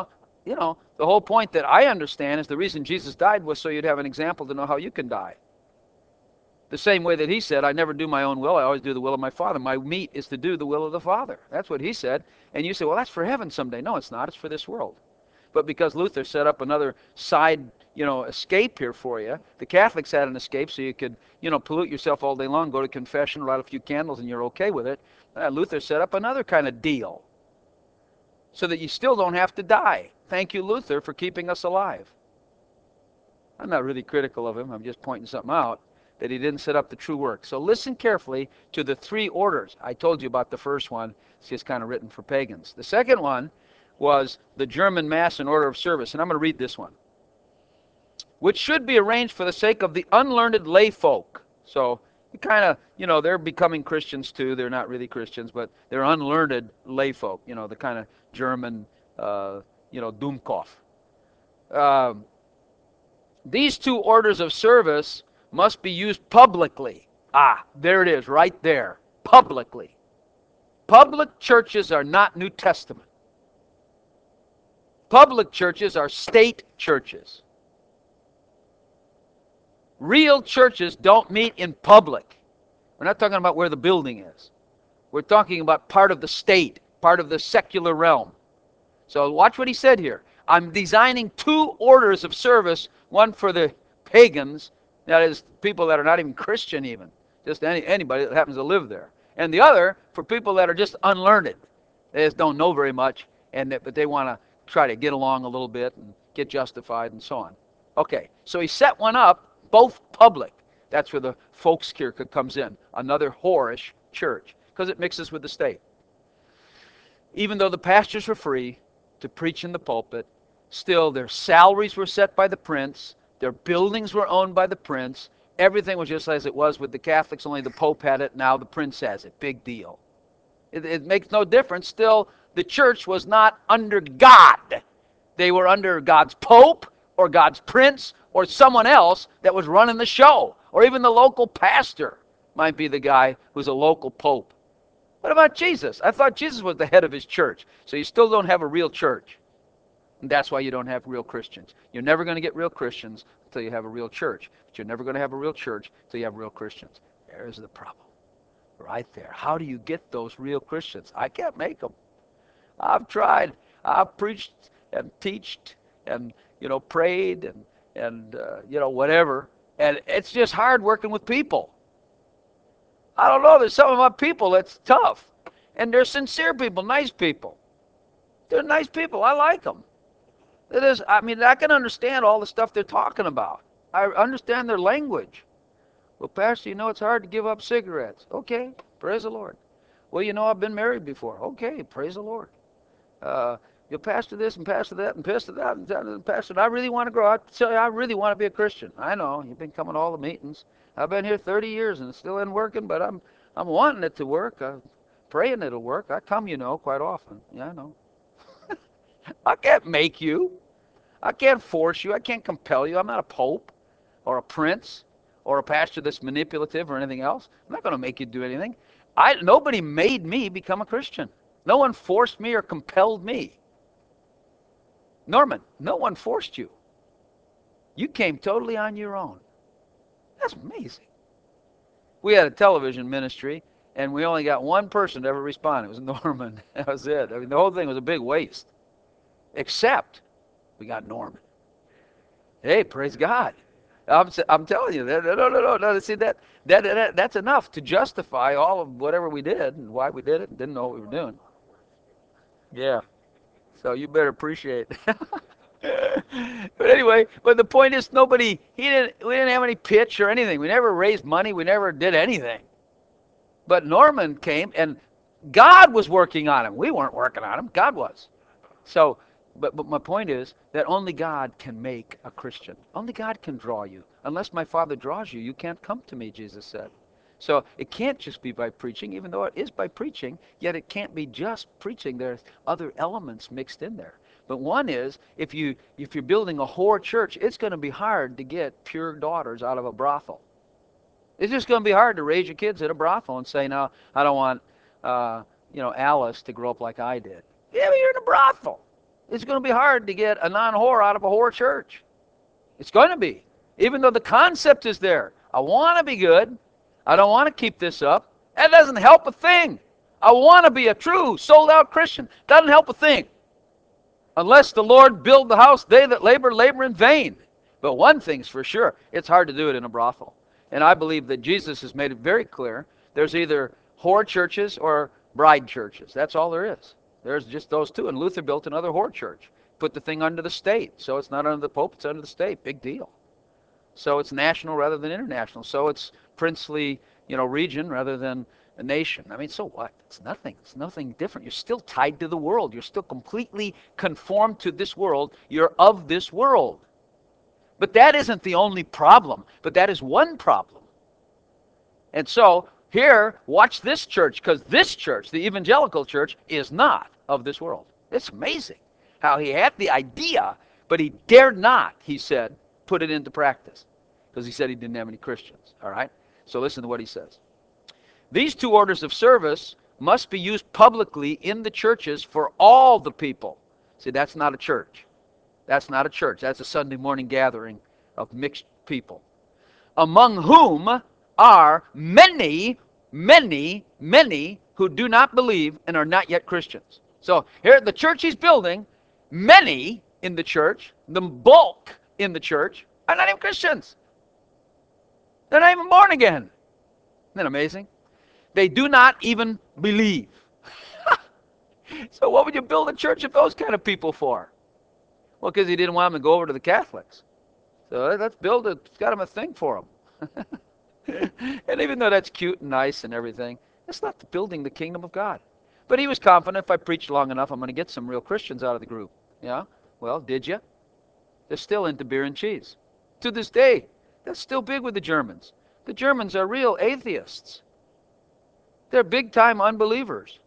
you know, the whole point that I understand is the reason Jesus died was so you'd have an example to know how you can die. The same way that he said, I never do my own will, I always do the will of my Father. My meat is to do the will of the Father. That's what he said. And you say, well, that's for heaven someday. No, it's not. It's for this world. But because Luther set up another side, you know, escape here for you, the Catholics had an escape so you could, you know, pollute yourself all day long, go to confession, light a few candles, and you're okay with it. Uh, Luther set up another kind of deal so that you still don't have to die. Thank you, Luther, for keeping us alive. I'm not really critical of him. I'm just pointing something out, that he didn't set up the true work. So listen carefully to the three orders. I told you about the first one. It's just kind of written for pagans. The second one was the German Mass and Order of Service. And I'm going to read this one. Which should be arranged for the sake of the unlearned lay folk. So you kind of, you know, they're becoming Christians too. They're not really Christians, but they're unlearned lay folk. You know, the kind of German, uh, you know, Dummkopf. Um, These two orders of service must be used publicly. Ah, there it is, right there. Publicly. Public churches are not New Testament. Public churches are state churches. Real churches don't meet in public. We're not talking about where the building is. We're talking about part of the state, part of the secular realm. So watch what he said here. I'm designing two orders of service, one for the pagans, that is people that are not even Christian even, just any, anybody that happens to live there. And the other for people that are just unlearned. They just don't know very much, and that, but they want to try to get along a little bit and get justified and so on. Okay, so he set one up, both public. That's where the Volkskirche comes in, another whorish church, because it mixes with the state. Even though the pastors were free to preach in the pulpit, still their salaries were set by the prince, their buildings were owned by the prince, everything was just as it was with the Catholics, only the Pope had it, now the prince has it. Big deal. It, it makes no difference. Still, the church was not under God. They were under God's Pope or God's prince or someone else that was running the show. Or even the local pastor might be the guy who's a local pope. What about Jesus? I thought Jesus was the head of his church. So you still don't have a real church. And that's why you don't have real Christians. You're never going to get real Christians until you have a real church. But you're never going to have a real church until you have real Christians. There's the problem. Right there. How do you get those real Christians? I can't make them. I've tried. I've preached and teached and, you know, prayed and, and uh, you know, whatever. And it's just hard working with people. I don't know. There's some of my people that's tough. And they're sincere people, nice people. They're nice people. I like them. It is, I mean, I can understand all the stuff they're talking about. I understand their language. Well, Pastor, you know it's hard to give up cigarettes. Okay, praise the Lord. Well, you know I've been married before. Okay, praise the Lord. Uh, you pastor this and pastor that and pastor that and, and pastor. I really want to grow. I tell you, I really want to be a Christian. I know you've been coming to all the meetings. I've been here thirty years and it still isn't working, but I'm I'm wanting it to work. I'm praying it'll work. I come, you know, quite often. Yeah, I know. I can't make you. I can't force you. I can't compel you. I'm not a pope or a prince or a pastor that's manipulative or anything else. I'm not going to make you do anything. I nobody made me become a Christian. No one forced me or compelled me. Norman, no one forced you. You came totally on your own. That's amazing. We had a television ministry, and we only got one person to ever respond. It was Norman. That was it. I mean, the whole thing was a big waste. Except we got Norman. Hey, praise God. I'm, I'm telling you, no, no, no, no, no. See, that, that, that, that's enough to justify all of whatever we did and why we did it and didn't know what we were doing. Yeah. So you better appreciate it. But anyway, but the point is nobody, he didn't, we didn't have any pitch or anything. We never raised money. We never did anything. But Norman came and God was working on him. We weren't working on him. God was. So, but, but my point is that only God can make a Christian. Only God can draw you. Unless my Father draws you, you can't come to me, Jesus said. So it can't just be by preaching, even though it is by preaching, yet it can't be just preaching. There's other elements mixed in there. But one is, if, you, if you're building a whore church, it's going to be hard to get pure daughters out of a brothel. It's just going to be hard to raise your kids at a brothel and say, no, I don't want uh, you know, Alice to grow up like I did. Yeah, but you're in a brothel. It's going to be hard to get a non-whore out of a whore church. It's going to be. Even though the concept is there. I want to be good. I don't want to keep this up. That doesn't help a thing. I want to be a true, sold-out Christian. Doesn't help a thing. Unless the Lord build the house, they that labor, labor in vain. But one thing's for sure, it's hard to do it in a brothel. And I believe that Jesus has made it very clear. There's either whore churches or bride churches. That's all there is. There's just those two. And Luther built another whore church. Put the thing under the state. So it's not under the Pope, it's under the state. Big deal. So it's national rather than international. So it's princely, you know, region rather than a nation. I mean, so what? It's nothing. It's nothing different. You're still tied to the world. You're still completely conformed to this world. You're of this world. But that isn't the only problem. But that is one problem. And so here, watch this church, because this church, the evangelical church, is not of this world. It's amazing how he had the idea, but he dared not, he said, put it into practice, because he said he didn't have any Christians. All right? So listen to what he says. These two orders of service must be used publicly in the churches for all the people. See, that's not a church. That's not a church. That's a Sunday morning gathering of mixed people, among whom are many, many, many who do not believe and are not yet Christians. So here at the church he's building, many in the church, the bulk in the church, are not even Christians. They're not even born again. Isn't that amazing? They do not even believe. So what would you build a church of those kind of people for? Well, because he didn't want them to go over to the Catholics. So let's build it. It's got him a thing for them. And even though that's cute and nice and everything, it's not building the kingdom of God. But he was confident, if I preach long enough, I'm going to get some real Christians out of the group. Yeah? Well, did you? They're still into beer and cheese. To this day, that's still big with the Germans. The Germans are real atheists. They're big-time unbelievers.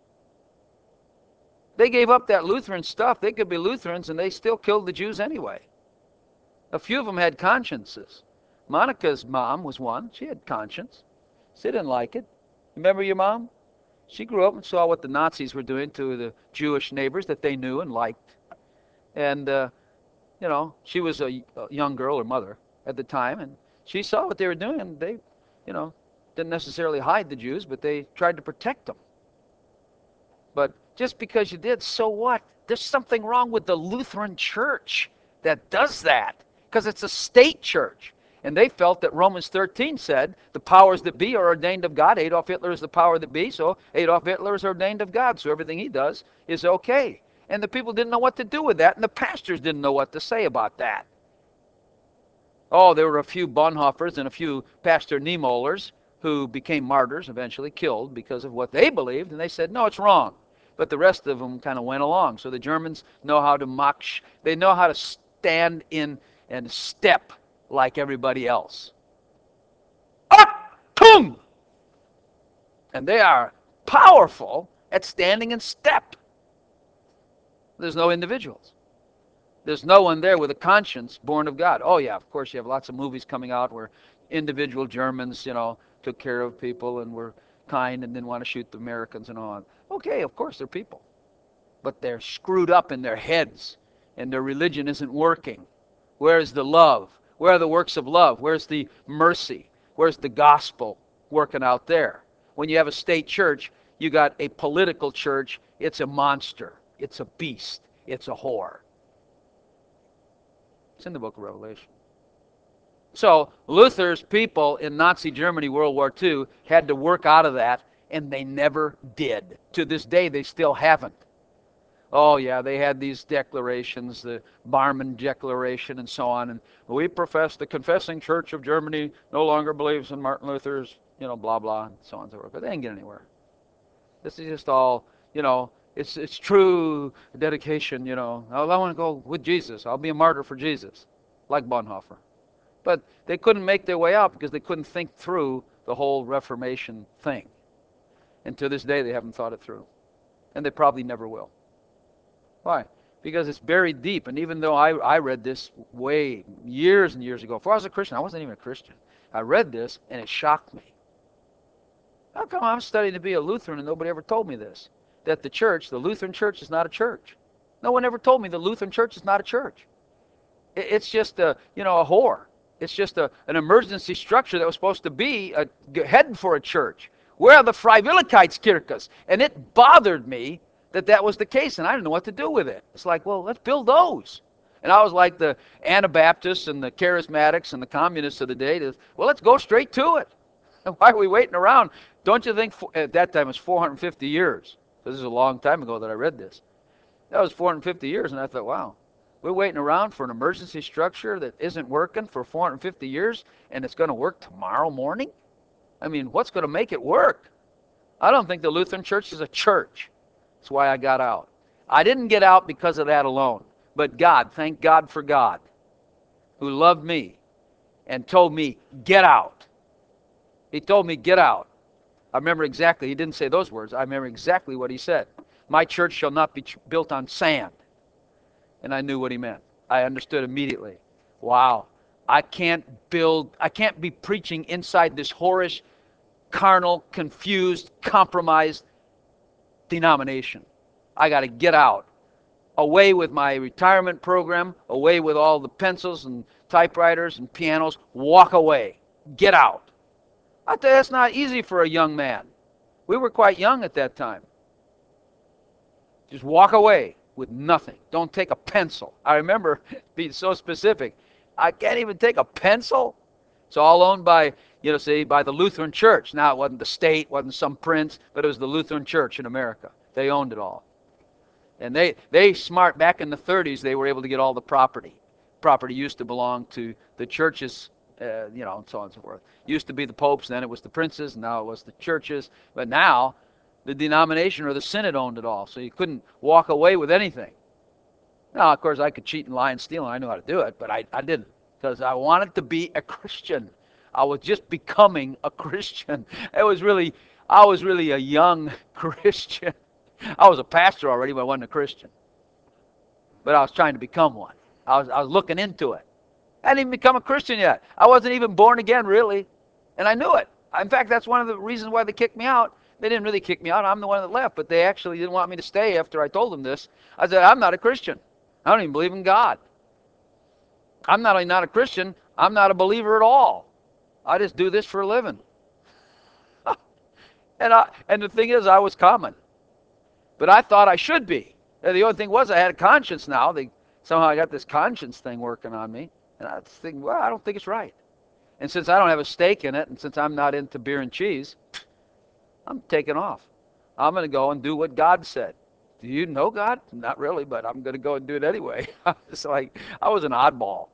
They gave up that Lutheran stuff. They could be Lutherans, and they still killed the Jews anyway. A few of them had consciences. Monica's mom was one. She had conscience. She didn't like it. Remember your mom? She grew up and saw what the Nazis were doing to the Jewish neighbors that they knew and liked. And, uh, you know, she was a, a young girl, her mother, at the time, and she saw what they were doing, and they, you know, didn't necessarily hide the Jews, but they tried to protect them. But just because you did, so what? There's something wrong with the Lutheran Church that does that, because it's a state church. And they felt that Romans thirteen said the powers that be are ordained of God. Adolf Hitler is the power that be, so Adolf Hitler is ordained of God. So everything he does is okay. And the people didn't know what to do with that, and the pastors didn't know what to say about that. Oh, there were a few Bonhoeffers and a few Pastor Niemöllers who became martyrs, eventually killed because of what they believed, and they said, no, it's wrong. But the rest of them kind of went along. So the Germans know how to mock, they know how to stand in and step like everybody else. Achtung! And they are powerful at standing in step. There's no individuals. There's no one there with a conscience born of God. Oh, yeah, of course, you have lots of movies coming out where individual Germans, you know, took care of people and were kind and didn't want to shoot the Americans and all. Okay, of course, they're people. But they're screwed up in their heads, and their religion isn't working. Where's the love? Where are the works of love? Where's the mercy? Where's the gospel working out there? When you have a state church, you got a political church. It's a monster. It's a beast. It's a whore. It's in the book of Revelation. So Luther's people in Nazi Germany, World War Two, had to work out of that, and they never did. To this day, they still haven't. Oh, yeah, they had these declarations, the Barmen Declaration and so on, and we profess, the Confessing Church of Germany no longer believes in Martin Luther's, you know, blah, blah, and so on and so forth. But they didn't get anywhere. This is just all, you know, it's it's true dedication, you know. I want to go with Jesus. I'll be a martyr for Jesus, like Bonhoeffer. But they couldn't make their way out because they couldn't think through the whole Reformation thing. And to this day, they haven't thought it through. And they probably never will. Why? Because it's buried deep. And even though I, I read this way, years and years ago, before I was a Christian, I wasn't even a Christian. I read this, and it shocked me. How come I'm studying to be a Lutheran and nobody ever told me this? That the church, the Lutheran church, is not a church. No one ever told me the Lutheran Church is not a church. It's just a, you know, a whore. It's just a, an emergency structure that was supposed to be a, heading for a church. Where are the Freiwilligkeitskirches? And it bothered me that that was the case, and I didn't know what to do with it. It's like, well, let's build those. And I was like the Anabaptists and the Charismatics and the Communists of the day. To, well, let's go straight to it. Why are we waiting around? Don't you think, for, at that time it was four hundred fifty years. This is a long time ago that I read this. That was four hundred fifty years, and I thought, wow. We're waiting around for an emergency structure that isn't working for four hundred fifty years, and it's going to work tomorrow morning? I mean, what's going to make it work? I don't think the Lutheran Church is a church. That's why I got out. I didn't get out because of that alone. But God, thank God for God, who loved me and told me, get out. He told me, get out. I remember exactly. He didn't say those words. I remember exactly what he said. My church shall not be built on sand. And I knew what he meant. I understood immediately. Wow. I can't build, I can't be preaching inside this whorish, carnal, confused, compromised denomination. I got to get out. Away with my retirement program, away with all the pencils and typewriters and pianos, walk away. Get out. I tell you, that's not easy for a young man. We were quite young at that time. Just walk away with nothing. Don't take a pencil. I remember being so specific. I can't even take a pencil. It's all owned by, you know, see, by the Lutheran Church. Now, it wasn't the state, wasn't some prince, but it was the Lutheran Church in America. They owned it all. And they, they smart, back in the thirties, they were able to get all the property. Property used to belong to the churches, uh, you know, and so on and so forth. Used to be the popes, then it was the princes, now it was the churches. But now, the denomination or the synod owned it all, so you couldn't walk away with anything. Now, of course, I could cheat and lie and steal, and I knew how to do it, but I, I didn't, because I wanted to be a Christian. I was just becoming a Christian. It was really, I was really a young Christian. I was a pastor already, but I wasn't a Christian. But I was trying to become one. I was, I was looking into it. I hadn't even become a Christian yet. I wasn't even born again, really, and I knew it. In fact, that's one of the reasons why they kicked me out. They didn't really kick me out. I'm the one that left, but they actually didn't want me to stay after I told them this. I said, I'm not a Christian. I don't even believe in God. I'm not only not a Christian, I'm not a believer at all. I just do this for a living. and I and the thing is, I was common. But I thought I should be. And the only thing was I had a conscience now. They, somehow I got this conscience thing working on me. And I think, well, I don't think it's right. And since I don't have a stake in it, and since I'm not into beer and cheese, I'm taking off. I'm going to go and do what God said. Do you know God? Not really, but I'm going to go and do it anyway. It's like, I was an oddball.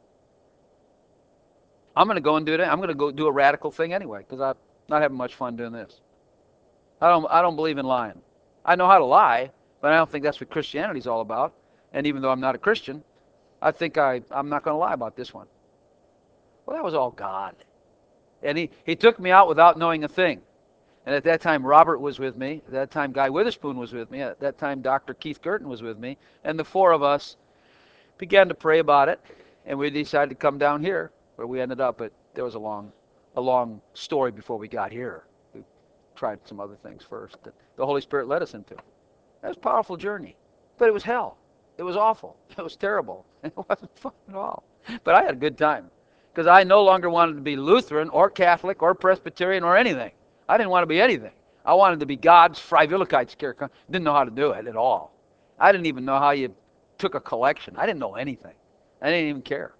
I'm going to go and do it. I'm going to go do a radical thing anyway, because I'm not having much fun doing this. I don't, I don't believe in lying. I know how to lie, but I don't think that's what Christianity's all about. And even though I'm not a Christian, I think I, I'm not going to lie about this one. Well, that was all God. And he, he took me out without knowing a thing. And at that time, Robert was with me. At that time, Guy Witherspoon was with me. At that time, Doctor Keith Girton was with me. And the four of us began to pray about it. And we decided to come down here, where we ended up. But there was a long, a long story before we got here. We tried some other things first that the Holy Spirit led us into. That was a powerful journey. But it was hell. It was awful. It was terrible. It wasn't fun at all. But I had a good time. Because I no longer wanted to be Lutheran or Catholic or Presbyterian or anything. I didn't want to be anything. I wanted to be God's Freiwilligkeitskirche. Didn't know how to do it at all. I didn't even know how you took a collection. I didn't know anything. I didn't even care.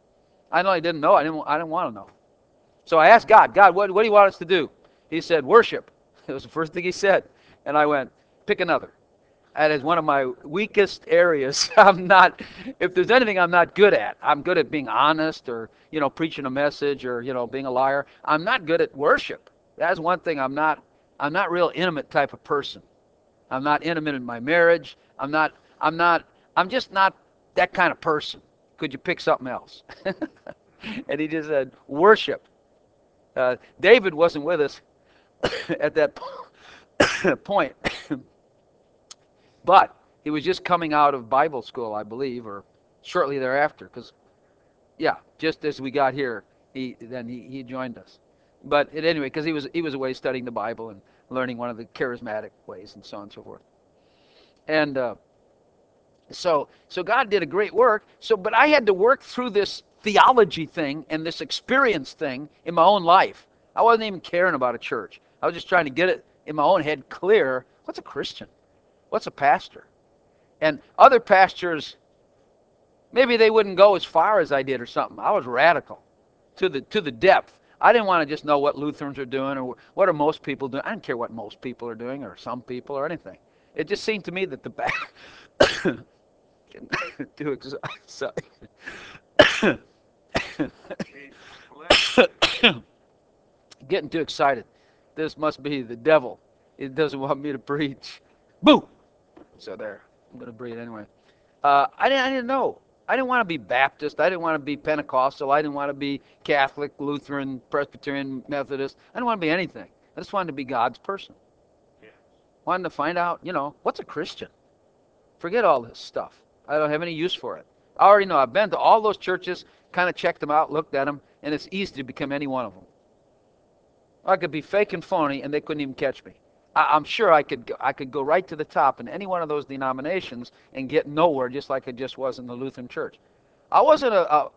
I know I didn't know. I didn't, I didn't want to know. So I asked God, God, what, what do you want us to do? He said, worship. It was the first thing he said. And I went, pick another. That is one of my weakest areas. I'm not, if there's anything I'm not good at, I'm good at being honest or, you know, preaching a message or, you know, being a liar. I'm not good at worship. That's one thing I'm not, I'm not real intimate type of person. I'm not intimate in my marriage. I'm not, I'm not, I'm just not that kind of person. Could you pick something else? And he just said, worship. Uh, David wasn't with us at that point. But he was just coming out of Bible school, I believe, or shortly thereafter. Because, yeah, just as we got here, he then he, he joined us. But at anyway, because he was he was away studying the Bible and learning one of the charismatic ways and so on and so forth. And uh, So, so God did a great work. So, but I had to work through this theology thing and this experience thing in my own life. I wasn't even caring about a church. I was just trying to get it in my own head clear. What's a Christian? What's a pastor? And other pastors, maybe they wouldn't go as far as I did or something. I was radical to the to the depth. I didn't want to just know what Lutherans are doing or what are most people doing. I didn't care what most people are doing or some people or anything. It just seemed to me that the back too excited. Getting too excited. This must be the devil. It doesn't want me to preach. Boo! So there. I'm going to breathe anyway. Uh, I, didn't, I didn't know. I didn't want to be Baptist. I didn't want to be Pentecostal. I didn't want to be Catholic, Lutheran, Presbyterian, Methodist. I didn't want to be anything. I just wanted to be God's person. Wanted to find out, you know, what's a Christian? Forget all this stuff. I don't have any use for it. I already know. I've been to all those churches, kind of checked them out, looked at them, and it's easy to become any one of them. I could be fake and phony, and they couldn't even catch me. I, I'm sure I could go, I could go right to the top in any one of those denominations and get nowhere, just like I just was in the Lutheran Church. I wasn't a, a,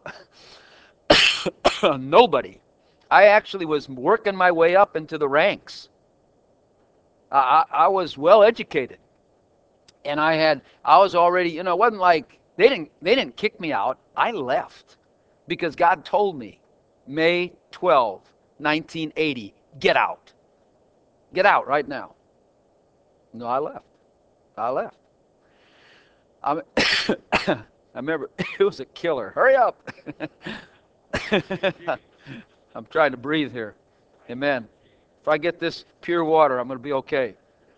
a nobody. I actually was working my way up into the ranks. I, I, I was well educated, and I had I was already, you know, it wasn't like they didn't they didn't kick me out. I left because God told me, May twelfth, nineteen eighty, get out. Get out right now. No, I left. I left. I, I remember it was a killer. Hurry up. I'm trying to breathe here. Amen. If I get this pure water, I'm going to be okay.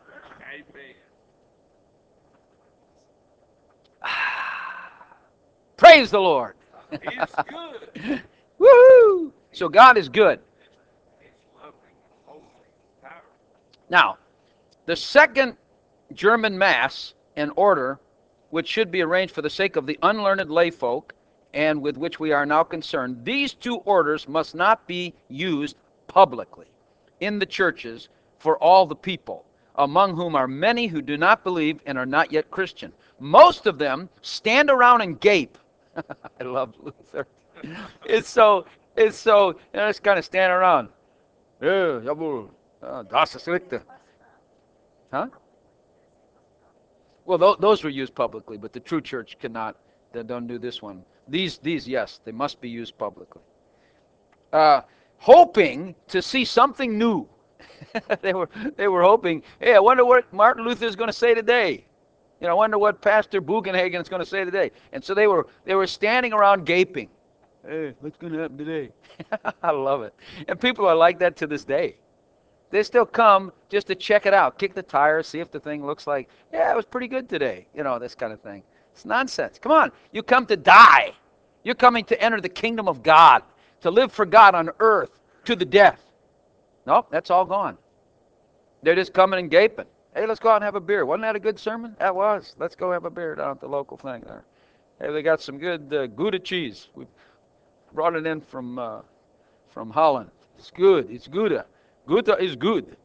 Praise the Lord. He's good. Woo! So God is good. He's loving, holy, powerful. Now, the second German Mass and order, which should be arranged for the sake of the unlearned layfolk, and with which we are now concerned, these two orders must not be used publicly in the churches for all the people, among whom are many who do not believe and are not yet Christian. Most of them stand around and gape. I love Luther. It's so, it's so, you know, just kind of stand around. Yeah, jawohl. Uh, das ist richtig. Huh? Well, th- those were used publicly, but the true church cannot. They don't do this one. These, these, yes, they must be used publicly. Uh, hoping to see something new. they were, they were hoping. Hey, I wonder what Martin Luther is going to say today. You know, I wonder what Pastor Bugenhagen is going to say today. And so they were, they were standing around gaping. Hey, what's going to happen today? I love it. And people are like that to this day. They still come just to check it out, kick the tires, see if the thing looks like, yeah, it was pretty good today. You know, this kind of thing. It's nonsense. Come on. You come to die. You're coming to enter the kingdom of God, to live for God on earth to the death. Nope, that's all gone. They're just coming and gaping. Hey, let's go out and have a beer. Wasn't that a good sermon? That was. Let's go have a beer down at the local thing there. Hey, they got some good uh, Gouda cheese. We brought it in from uh, from Holland. It's good. It's Gouda. Gouda is good.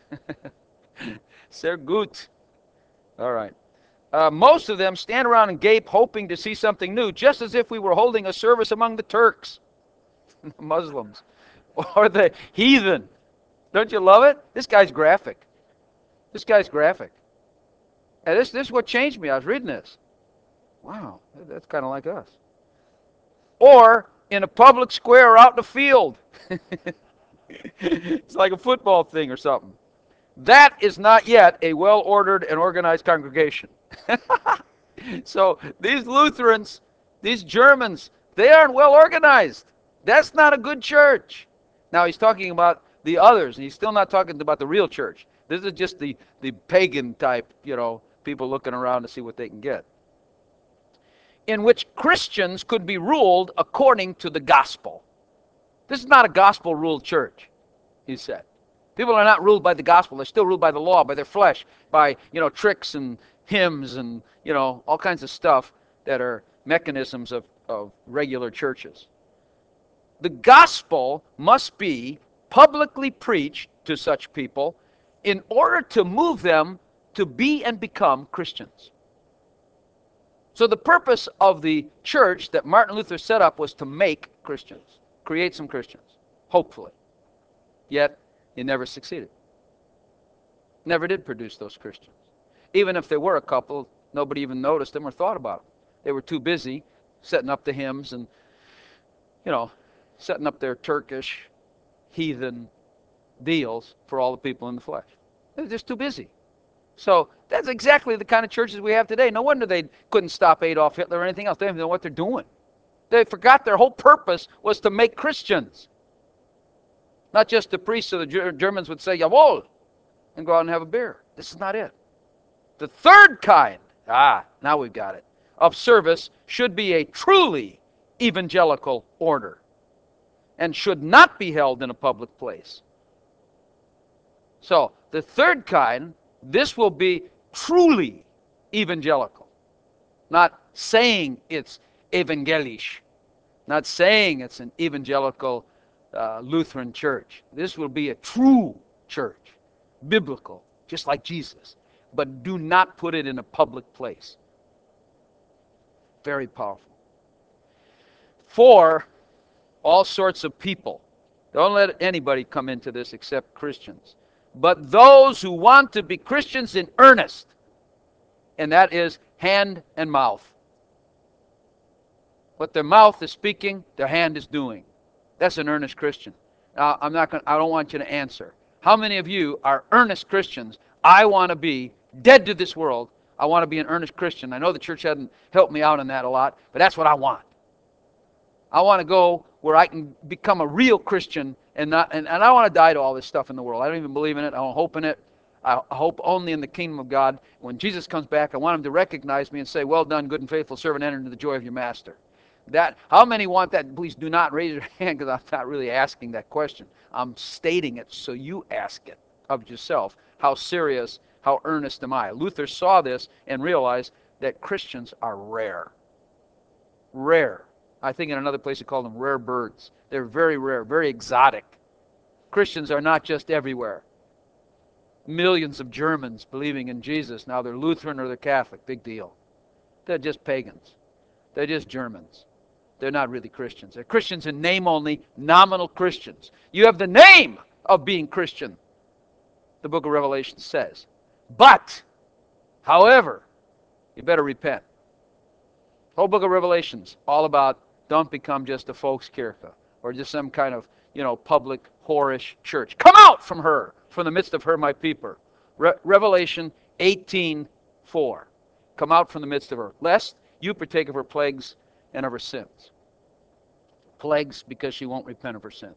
Sehr gut. All right. Uh, most of them stand around and gape, hoping to see something new, just as if we were holding a service among the Turks, the Muslims, or the heathen. Don't you love it? This guy's graphic. This guy's graphic. And this, this is what changed me. I was reading this. Wow, that's kind of like us. Or in a public square or out in the field. It's like a football thing or something. That is not yet a well-ordered and organized congregation. So these Lutherans, these Germans, they aren't well organized. That's not a good church. Now he's talking about the others, and he's still not talking about the real church. This is just the, the pagan type, you know, people looking around to see what they can get. In which Christians could be ruled according to the gospel. This is not a gospel-ruled church, he said. People are not ruled by the gospel. They're still ruled by the law, by their flesh, by, you know, tricks and hymns and, you know, all kinds of stuff that are mechanisms of, of regular churches. The gospel must be publicly preached to such people in order to move them to be and become Christians. So the purpose of the church that Martin Luther set up was to make Christians, create some Christians, hopefully. Yet, he never succeeded. Never did produce those Christians. Even if there were a couple, nobody even noticed them or thought about them. They were too busy setting up the hymns and, you know, setting up their Turkish, heathen deals for all the people in the flesh. They're just too busy. So that's exactly the kind of churches we have today. No wonder they couldn't stop Adolf Hitler or anything else. They don't even know what they're doing. They forgot their whole purpose was to make Christians. Not just the priests or the Germans would say, jawohl, and go out and have a beer. This is not it. The third kind, ah, now we've got it, of service should be a truly evangelical order and should not be held in a public place. So, the third kind, this will be truly evangelical. Not saying it's evangelisch. Not saying it's an evangelical uh, Lutheran church. This will be a true church. Biblical, just like Jesus. But do not put it in a public place. Very powerful. For all sorts of people. Don't let anybody come into this except Christians. But those who want to be Christians in earnest. And that is hand and mouth. What their mouth is speaking, their hand is doing. That's an earnest Christian. Now, I'm not going I don't want you to answer. How many of you are earnest Christians? I want to be dead to this world. I want to be an earnest Christian. I know the church hasn't helped me out on that a lot, but that's what I want. I want to go where I can become a real Christian and not and, and I want to die to all this stuff in the world. I don't even believe in it. I don't hope in it. I hope only in the kingdom of God. When Jesus comes back, I want him to recognize me and say, well done, good and faithful servant, enter into the joy of your master. That, how many want that? Please do not raise your hand, because I'm not really asking that question. I'm stating it so you ask it of yourself. How serious, how earnest am I? Luther saw this and realized that Christians are rare. Rare. I think in another place he called them rare birds. They're very rare, very exotic. Christians are not just everywhere. Millions of Germans believing in Jesus. Now they're Lutheran or they're Catholic. Big deal. They're just pagans. They're just Germans. They're not really Christians. They're Christians in name only, nominal Christians. You have the name of being Christian, the book of Revelation says. But, however, you better repent. The whole book of Revelation's all about don't become just a Volkskirche or just some kind of, you know, public whorish church. Come out from her, from the midst of her, my people. Re- Revelation eighteen four. Come out from the midst of her, lest you partake of her plagues and of her sins. Plagues because she won't repent of her sins.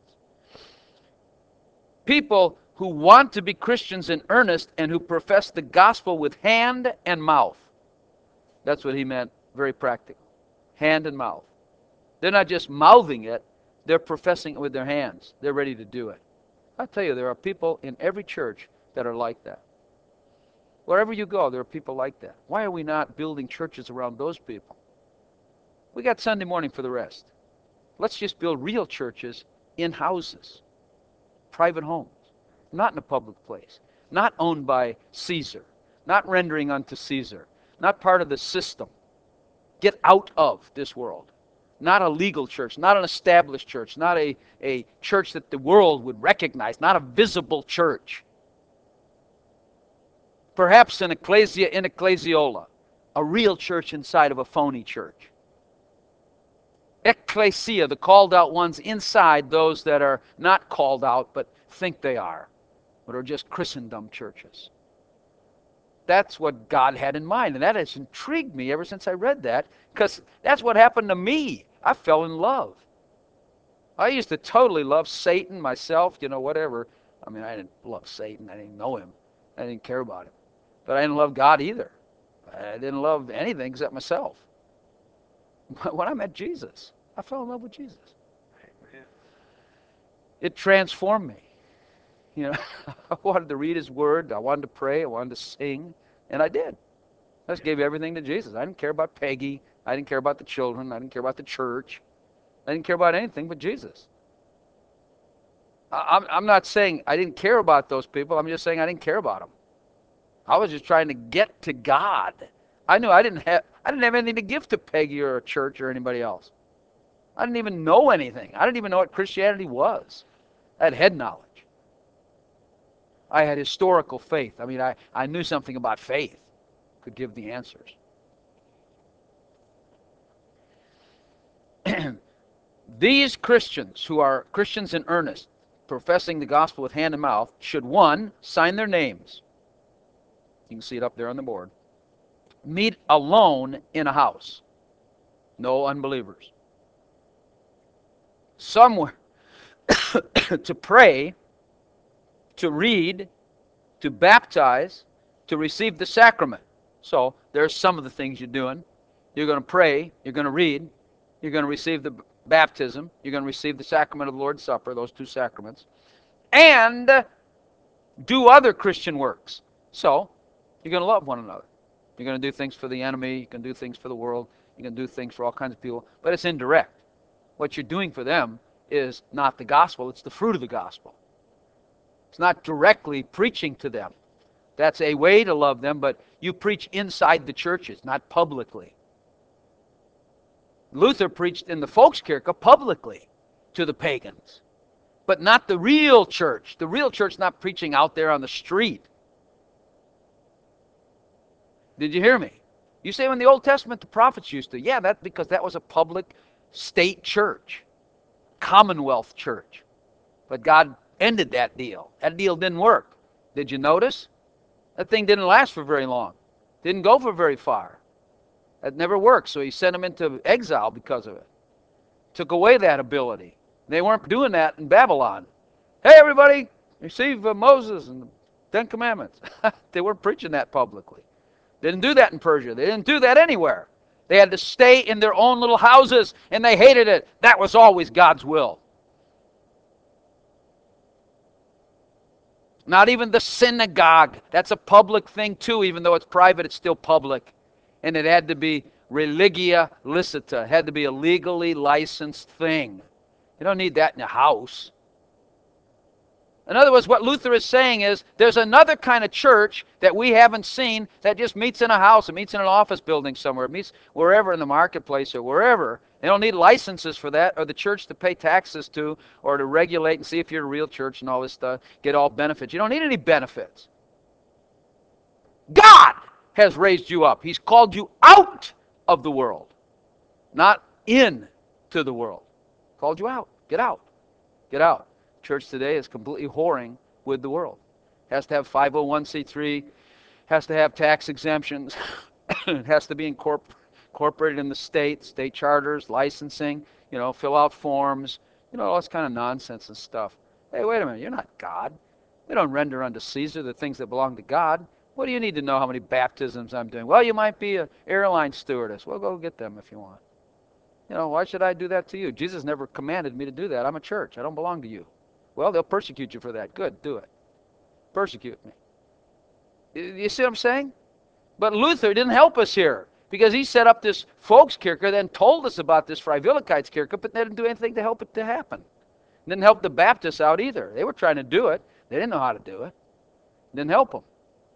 People who want to be Christians in earnest and who profess the gospel with hand and mouth. That's what he meant, very practical. Hand and mouth. They're not just mouthing it, they're professing it with their hands. They're ready to do it. I tell you, there are people in every church that are like that. Wherever you go, there are people like that. Why are we not building churches around those people? We got Sunday morning for the rest. Let's just build real churches in houses, private homes, not in a public place, not owned by Caesar, not rendering unto Caesar, not part of the system. Get out of this world. Not a legal church, not an established church, not a, a church that the world would recognize, not a visible church. Perhaps an ecclesia in ecclesiola, a real church inside of a phony church. Ecclesia, the called out ones inside those that are not called out but think they are, but are just Christendom churches. That's what God had in mind, and that has intrigued me ever since I read that, because that's what happened to me. I fell in love. I used to totally love Satan myself, you know, whatever. I mean, I didn't love Satan. I didn't know him. I didn't care about him. But I didn't love God either. I didn't love anything except myself. But when I met Jesus, I fell in love with Jesus. Amen. It transformed me. You know, I wanted to read his word. I wanted to pray. I wanted to sing. And I did. I just gave everything to Jesus. I didn't care about Peggy. I didn't care about the children. I didn't care about the church. I didn't care about anything but Jesus. I'm, I'm not saying I didn't care about those people. I'm just saying I didn't care about them. I was just trying to get to God. I knew I didn't have I didn't have anything to give to Peggy or a church or anybody else. I didn't even know anything. I didn't even know what Christianity was. I had head knowledge. I had historical faith. I mean, I, I knew something about faith. Could give the answers. These Christians, who are Christians in earnest, professing the gospel with hand and mouth, should, one, sign their names. You can see it up there on the board. Meet alone in a house. No unbelievers. Somewhere to pray, to read, to baptize, to receive the sacrament. So there's some of the things you're doing. You're going to pray, you're going to read, you're going to receive the baptism, you're going to receive the sacrament of the Lord's Supper, those two sacraments, and do other Christian works. So you're going to love one another. You're going to do things for the enemy, you can do things for the world, you can do things for all kinds of people, but it's indirect. What you're doing for them is not the gospel, it's the fruit of the gospel. It's not directly preaching to them. That's a way to love them, but you preach inside the churches, not publicly. Luther preached in the Volkskirche publicly to the pagans, but not the real church. The real church not preaching out there on the street. Did you hear me? You say in the Old Testament the prophets used to. Yeah, that's because that was a public state church, commonwealth church. But God ended that deal. That deal didn't work. Did you notice? That thing didn't last for very long. Didn't go for very far. That never worked, so he sent them into exile because of it. Took away that ability. They weren't doing that in Babylon. Hey, everybody, receive uh, Moses and the Ten Commandments. They weren't preaching that publicly. They didn't do that in Persia. They didn't do that anywhere. They had to stay in their own little houses, and they hated it. That was always God's will. Not even the synagogue. That's a public thing too, even though it's private, it's still public. And it had to be religia licita. It had to be a legally licensed thing. You don't need that in a house. In other words, what Luther is saying is there's another kind of church that we haven't seen that just meets in a house, it meets in an office building somewhere, it meets wherever in the marketplace or wherever. They don't need licenses for that or the church to pay taxes to or to regulate and see if you're a real church and all this stuff, get all benefits. You don't need any benefits. God has raised you up. He's called you out of the world, not in to the world. Called you out. Get out. Get out. Church today is completely whoring with the world. Has to have five oh one c three, has to have tax exemptions, has to be incorpor- incorporated in the state, state charters, licensing, you know, fill out forms, you know, all this kind of nonsense and stuff. Hey, wait a minute, you're not God. We don't render unto Caesar the things that belong to God. What do you need to know how many baptisms I'm doing? Well, you might be an airline stewardess. Well, go get them if you want. You know, why should I do that to you? Jesus never commanded me to do that. I'm a church. I don't belong to you. Well, they'll persecute you for that. Good, do it. Persecute me. You see what I'm saying? But Luther didn't help us here because he set up this Volkskirche, then told us about this Freiwilligkeitskirche, but they didn't do anything to help it to happen. Didn't help the Baptists out either. They were trying to do it. They didn't know how to do it. Didn't help them.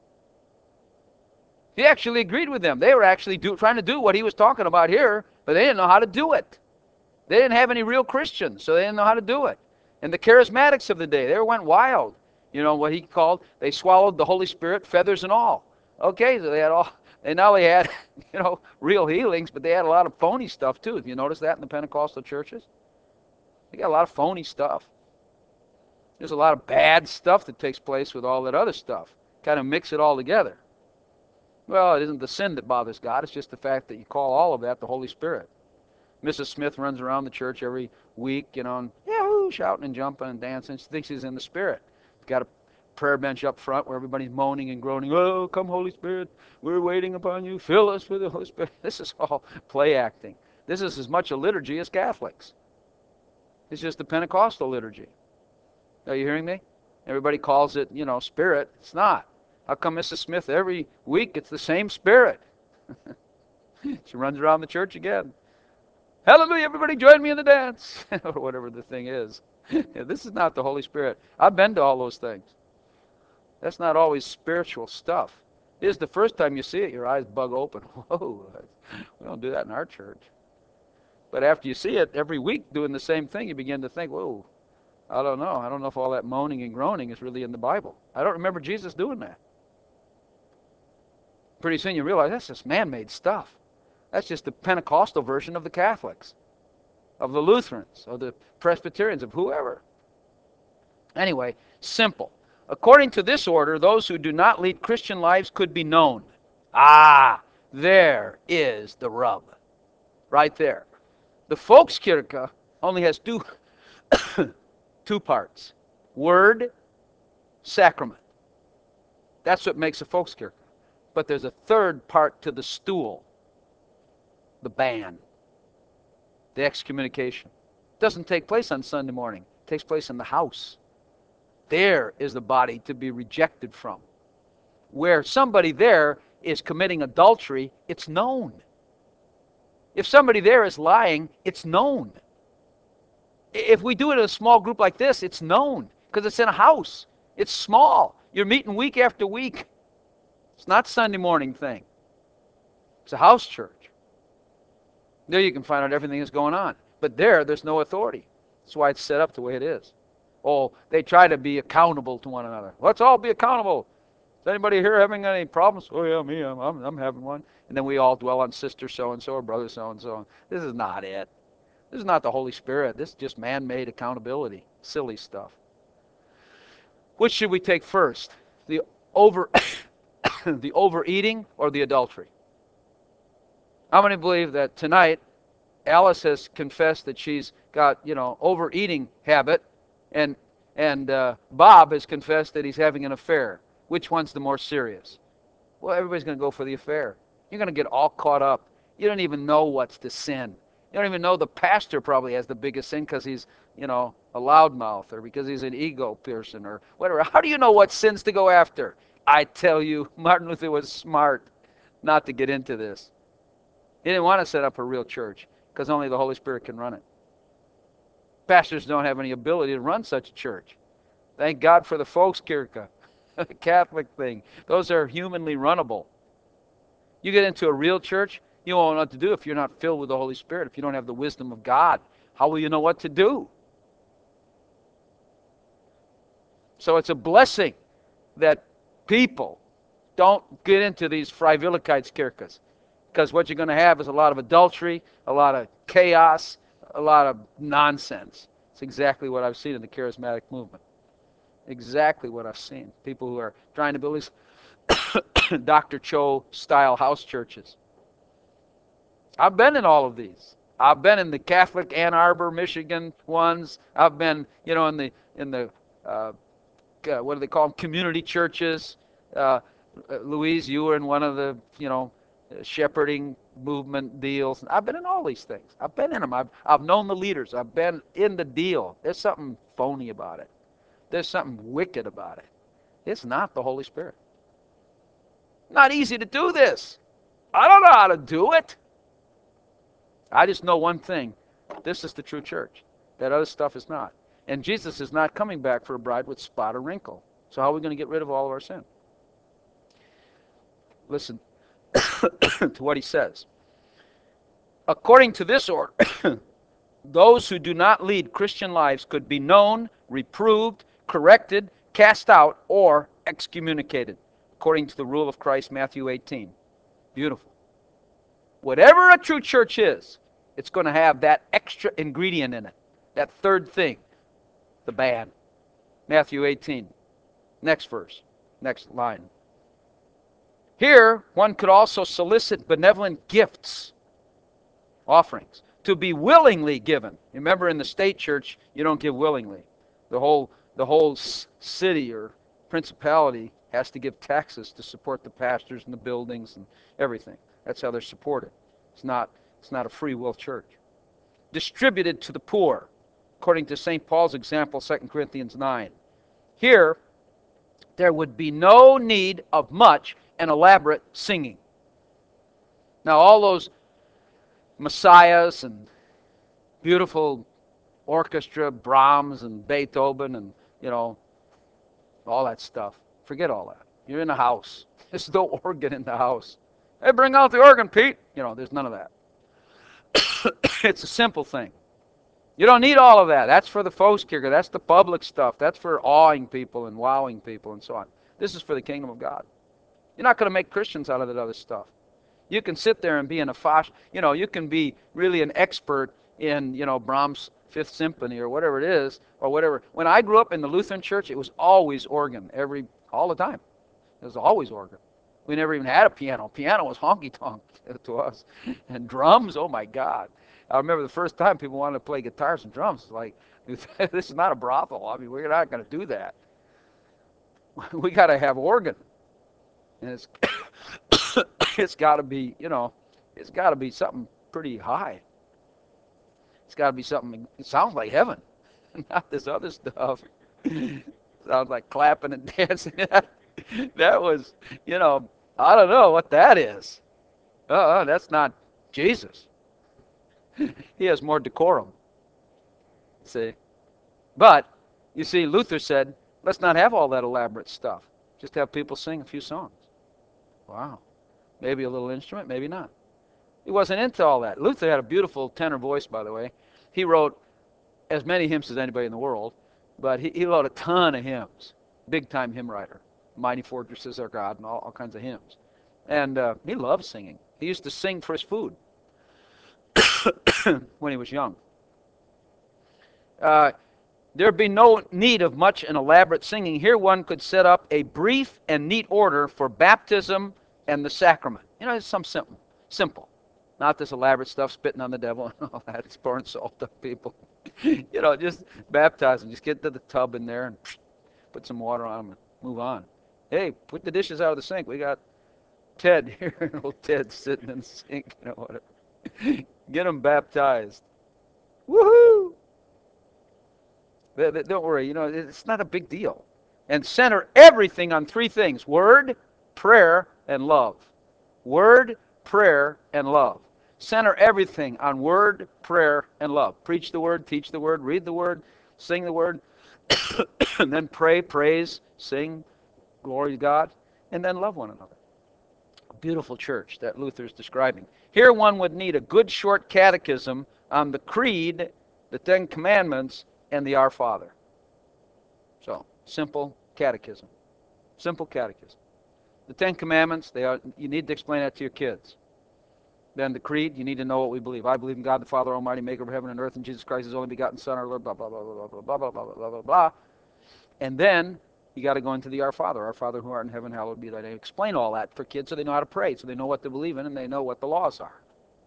He actually agreed with them. They were actually do, trying to do what he was talking about here, but they didn't know how to do it. They didn't have any real Christians, so they didn't know how to do it. And the charismatics of the day, they went wild. You know what he called, they swallowed the Holy Spirit, feathers and all. Okay, so they had all, they not only had, you know, real healings, but they had a lot of phony stuff too. Have you noticed that in the Pentecostal churches? They got a lot of phony stuff. There's a lot of bad stuff that takes place with all that other stuff. Kind of mix it all together. Well, it isn't the sin that bothers God, it's just the fact that you call all of that the Holy Spirit. Missus Smith runs around the church every week, you know, and yahoo, shouting and jumping and dancing. She thinks she's in the Spirit. Got a prayer bench up front where everybody's moaning and groaning. Oh, come Holy Spirit, we're waiting upon you. Fill us with the Holy Spirit. This is all play acting. This is as much a liturgy as Catholics. It's just the Pentecostal liturgy. Are you hearing me? Everybody calls it, you know, Spirit. It's not. How come Missus Smith every week it's the same Spirit? She runs around the church again. Hallelujah, everybody join me in the dance. Or whatever the thing is. This is not the Holy Spirit. I've been to all those things. That's not always spiritual stuff. This is the first time you see it, your eyes bug open. Whoa, we don't do that in our church. But after you see it every week doing the same thing, you begin to think, whoa, I don't know. I don't know if all that moaning and groaning is really in the Bible. I don't remember Jesus doing that. Pretty soon you realize that's just man-made stuff. That's just the Pentecostal version of the Catholics, of the Lutherans, of the Presbyterians, of whoever. Anyway, simple. According to this order, those who do not lead Christian lives could be known. Ah, there is the rub. Right there. The Volkskirche only has two, two parts. Word, sacrament. That's what makes a Volkskirche. But there's a third part to the stool. The ban. The excommunication. It doesn't take place on Sunday morning. It takes place in the house. There is the body to be rejected from. Where somebody there is committing adultery, it's known. If somebody there is lying, it's known. If we do it in a small group like this, it's known because it's in a house. It's small. You're meeting week after week. It's not Sunday morning thing. It's a house church. There you can find out everything that's going on. But there, there's no authority. That's why it's set up the way it is. Oh, they try to be accountable to one another. Let's all be accountable. Is anybody here having any problems? Oh yeah, me, I'm, I'm, I'm having one. And then we all dwell on sister so-and-so or brother so-and-so. This is not it. This is not the Holy Spirit. This is just man-made accountability. Silly stuff. Which should we take first? The over, the overeating or the adultery? How many believe that tonight Alice has confessed that she's got, you know, overeating habit, and and uh, Bob has confessed that he's having an affair? Which one's the more serious? Well, everybody's going to go for the affair. You're going to get all caught up. You don't even know what's the sin. You don't even know the pastor probably has the biggest sin because he's, you know, a loudmouth or because he's an ego person or whatever. How do you know what sins to go after? I tell you, Martin Luther was smart not to get into this. He didn't want to set up a real church because only the Holy Spirit can run it. Pastors don't have any ability to run such a church. Thank God for the Volkskirche, the Catholic thing. Those are humanly runnable. You get into a real church, you won't know what to do if you're not filled with the Holy Spirit, if you don't have the wisdom of God. How will you know what to do? So it's a blessing that people don't get into these Freiwilligkeitskirches, because what you're going to have is a lot of adultery, a lot of chaos, a lot of nonsense. It's exactly what I've seen in the charismatic movement. Exactly what I've seen. People who are trying to build these Doctor Cho style house churches. I've been in all of these. I've been in the Catholic Ann Arbor, Michigan ones. I've been, you know, in the in the uh, uh, what do they call them? Community churches. Uh, Louise, you were in one of the, you know, shepherding movement deals. I've been in all these things. I've been in them. I've I've known the leaders. I've been in the deal. There's something phony about it. There's something wicked about it. It's not the Holy Spirit. Not easy to do this. I don't know how to do it. I just know one thing. This is the true church. That other stuff is not. And Jesus is not coming back for a bride with spot or wrinkle. So how are we going to get rid of all of our sin? Listen to what he says. According to this order, those who do not lead Christian lives could be known, reproved, corrected, cast out, or excommunicated, according to the rule of Christ, Matthew eighteen. Beautiful. Whatever a true church is, it's going to have that extra ingredient in it, that third thing, the ban. Matthew eighteen. Next verse, next line. Here, one could also solicit benevolent gifts, offerings, to be willingly given. Remember, in the state church, you don't give willingly. The whole, the whole city or principality has to give taxes to support the pastors and the buildings and everything. That's how they're supported. It's not, it's not a free will church. Distributed to the poor, according to Saint Paul's example, Second Corinthians nine. Here, there would be no need of much and elaborate singing. Now, all those messiahs and beautiful orchestra, Brahms and Beethoven and, you know, all that stuff, forget all that. You're in the house. There's no organ in the house. Hey, bring out the organ, Pete. You know, there's none of that. It's a simple thing. You don't need all of that. That's for the Folkekirche. That's the public stuff. That's for awing people and wowing people and so on. This is for the kingdom of God. You're not going to make Christians out of that other stuff. You can sit there and be in a fosh, you know, you can be really an expert in, you know, Brahms' Fifth Symphony or whatever it is, or whatever. When I grew up in the Lutheran church, it was always organ, every, all the time. It was always organ. We never even had a piano. Piano was honky-tonk to us. And drums, oh my God. I remember the first time people wanted to play guitars and drums. It's like, this is not a brothel. I mean, we're not going to do that. We got to have organ. And it's it's got to be, you know, it's got to be something pretty high. It's got to be something, it sounds like heaven, not this other stuff. Sounds like clapping and dancing. That was, you know, I don't know what that is. Uh-uh, that's not Jesus. He has more decorum. See? But, you see, Luther said, let's not have all that elaborate stuff. Just have people sing a few songs. Wow. Maybe a little instrument, maybe not. He wasn't into all that. Luther had a beautiful tenor voice, by the way. He wrote as many hymns as anybody in the world, but he, he wrote a ton of hymns. Big-time hymn writer. Mighty Fortress is Our God, and all, all kinds of hymns. And uh, he loved singing. He used to sing for his food when he was young. Uh, There'd be no need of much and elaborate singing. Here one could set up a brief and neat order for baptism and the sacrament. You know, it's some simple. Simple. Not this elaborate stuff, spitting on the devil and all that. It's pouring salt on people. You know, just baptize them. Just get to the tub in there and put some water on them and move on. Hey, put the dishes out of the sink. We got Ted here. Old Ted sitting in the sink. You know, whatever. Get them baptized. Woohoo! Don't worry, you know, it's not a big deal. And center everything on three things: word, prayer, and love. Word, prayer, and love. Center everything on word, prayer, and love. Preach the word, teach the word, read the word, sing the word, and then pray, praise, sing, glory to God, and then love one another. A beautiful church that Luther's describing. Here one would need a good short catechism on the creed, the Ten Commandments, and the Our Father. So, simple catechism. Simple catechism. The Ten Commandments, they are, you need to explain that to your kids. Then the creed, you need to know what we believe. I believe in God the Father Almighty, maker of heaven and earth, and Jesus Christ, his only begotten Son, our Lord, blah, blah, blah, blah, blah, blah, blah, blah, blah, blah, blah. And then you got to go into the Our Father. Our Father who art in heaven, hallowed be thy name. Explain all that for kids so they know how to pray, so they know what to believe in, and they know what the laws are.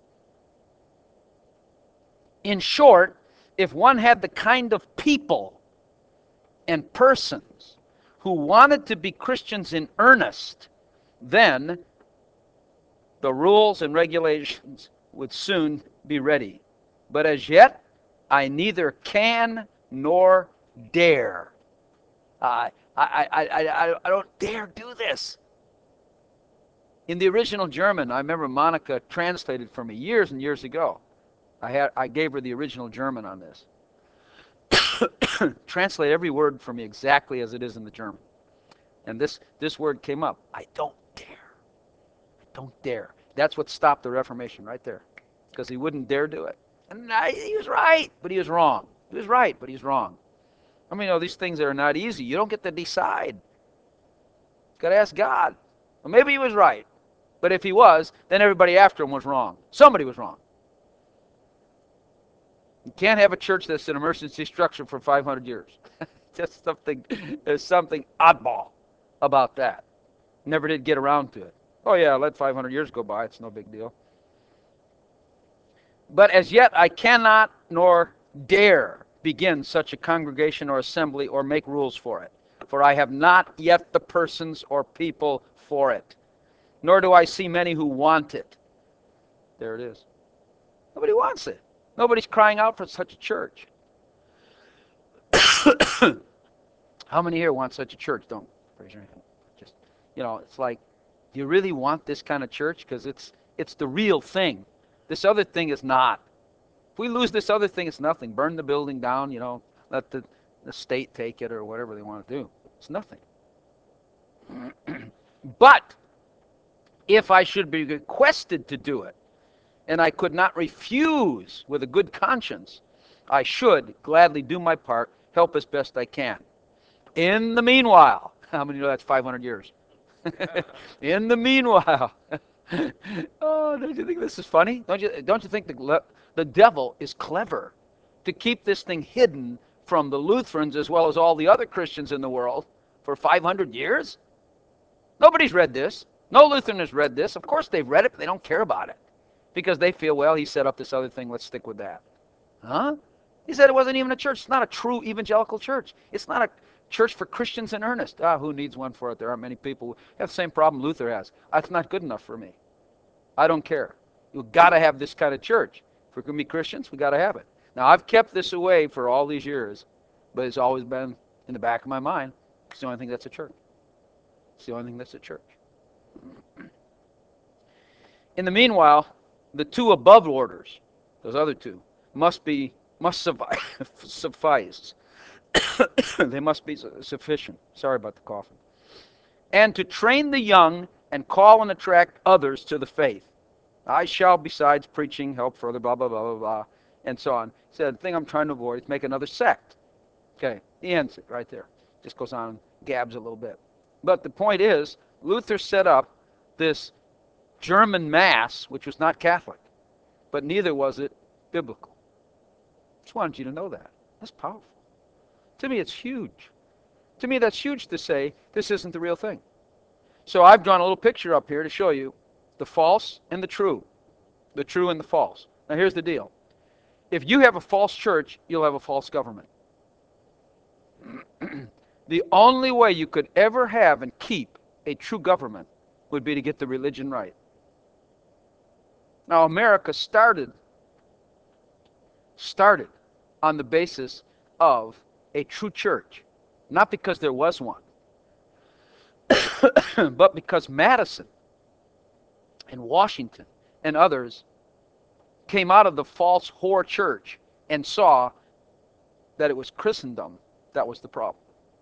In short, if one had the kind of people and persons who wanted to be Christians in earnest, then the rules and regulations would soon be ready. But as yet, I neither can nor dare. I, I, I, I, I don't dare do this. In the original German, I remember Monica translated for me years and years ago. I had I gave her the original German on this. Translate every word for me exactly as it is in the German. And this, this word came up. I don't dare. I don't dare. That's what stopped the Reformation right there. Because he wouldn't dare do it. And I, he was right, but he was wrong. He was right, but he's wrong. I mean, you know, these things are not easy. You don't get to decide. You've got to ask God. Well, maybe he was right. But if he was, then everybody after him was wrong. Somebody was wrong. You can't have a church that's an emergency structure for five hundred years. Just something, there's something oddball about that. Never did get around to it. Oh yeah, let five hundred years go by. It's no big deal. But as yet I cannot nor dare begin such a congregation or assembly or make rules for it. For I have not yet the persons or people for it. Nor do I see many who want it. There it is. Nobody wants it. Nobody's crying out for such a church. How many here want such a church? Don't raise your hand. Just, you know, it's like, do you really want this kind of church? Because it's it's the real thing. This other thing is not. If we lose this other thing, it's nothing. Burn the building down, you know, let the, the state take it or whatever they want to do. It's nothing. But if I should be requested to do it, and I could not refuse with a good conscience, I should gladly do my part, help as best I can. In the meanwhile, how many know that's five hundred years? In the meanwhile, oh, don't you think this is funny? Don't you, don't you think the, the devil is clever to keep this thing hidden from the Lutherans as well as all the other Christians in the world for five hundred years? Nobody's read this. No Lutheran has read this. Of course they've read it, but they don't care about it because they feel, well, he set up this other thing. Let's stick with that. Huh? He said it wasn't even a church. It's not a true evangelical church. It's not a church for Christians in earnest. Ah, who needs one for it? There aren't many people who have the same problem Luther has. That's not good enough for me. I don't care. You've got to have this kind of church. If we're going to be Christians, we've got to have it. Now, I've kept this away for all these years, but it's always been in the back of my mind. It's the only thing that's a church. It's the only thing that's a church. In the meanwhile, the two above orders, those other two, must be must suffice. They must be sufficient. Sorry about the coughing. And to train the young and call and attract others to the faith. I shall, besides preaching, help further, blah, blah, blah, blah, blah, and so on. He said, the thing I'm trying to avoid is make another sect. Okay, he ends it right there. Just goes on and gabs a little bit. But the point is, Luther set up this German Mass, which was not Catholic, but neither was it biblical. Just wanted you to know that. That's powerful. To me, it's huge. To me, that's huge to say this isn't the real thing. So I've drawn a little picture up here to show you the false and the true. The true and the false. Now here's the deal. If you have a false church, you'll have a false government. The only way you could ever have and keep a true government would be to get the religion right. Now America started started on the basis of a true church, not because there was one, but because Madison and Washington and others came out of the false whore church and saw that it was Christendom that was the problem.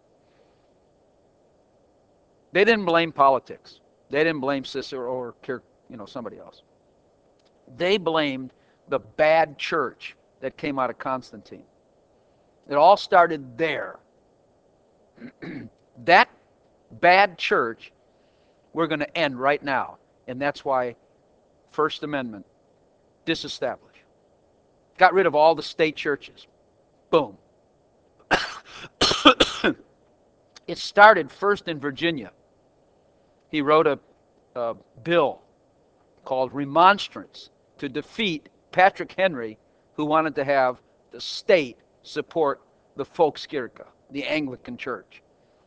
They didn't blame politics. They didn't blame Cicero or you know somebody else. They blamed the bad church that came out of Constantine. It all started there. That bad church we're going to end right now. And that's why First Amendment, disestablish. Got rid of all the state churches. Boom. It started first in Virginia. He wrote a, a bill called Remonstrance to defeat Patrick Henry, who wanted to have the state support the Volkskirche, the Anglican church.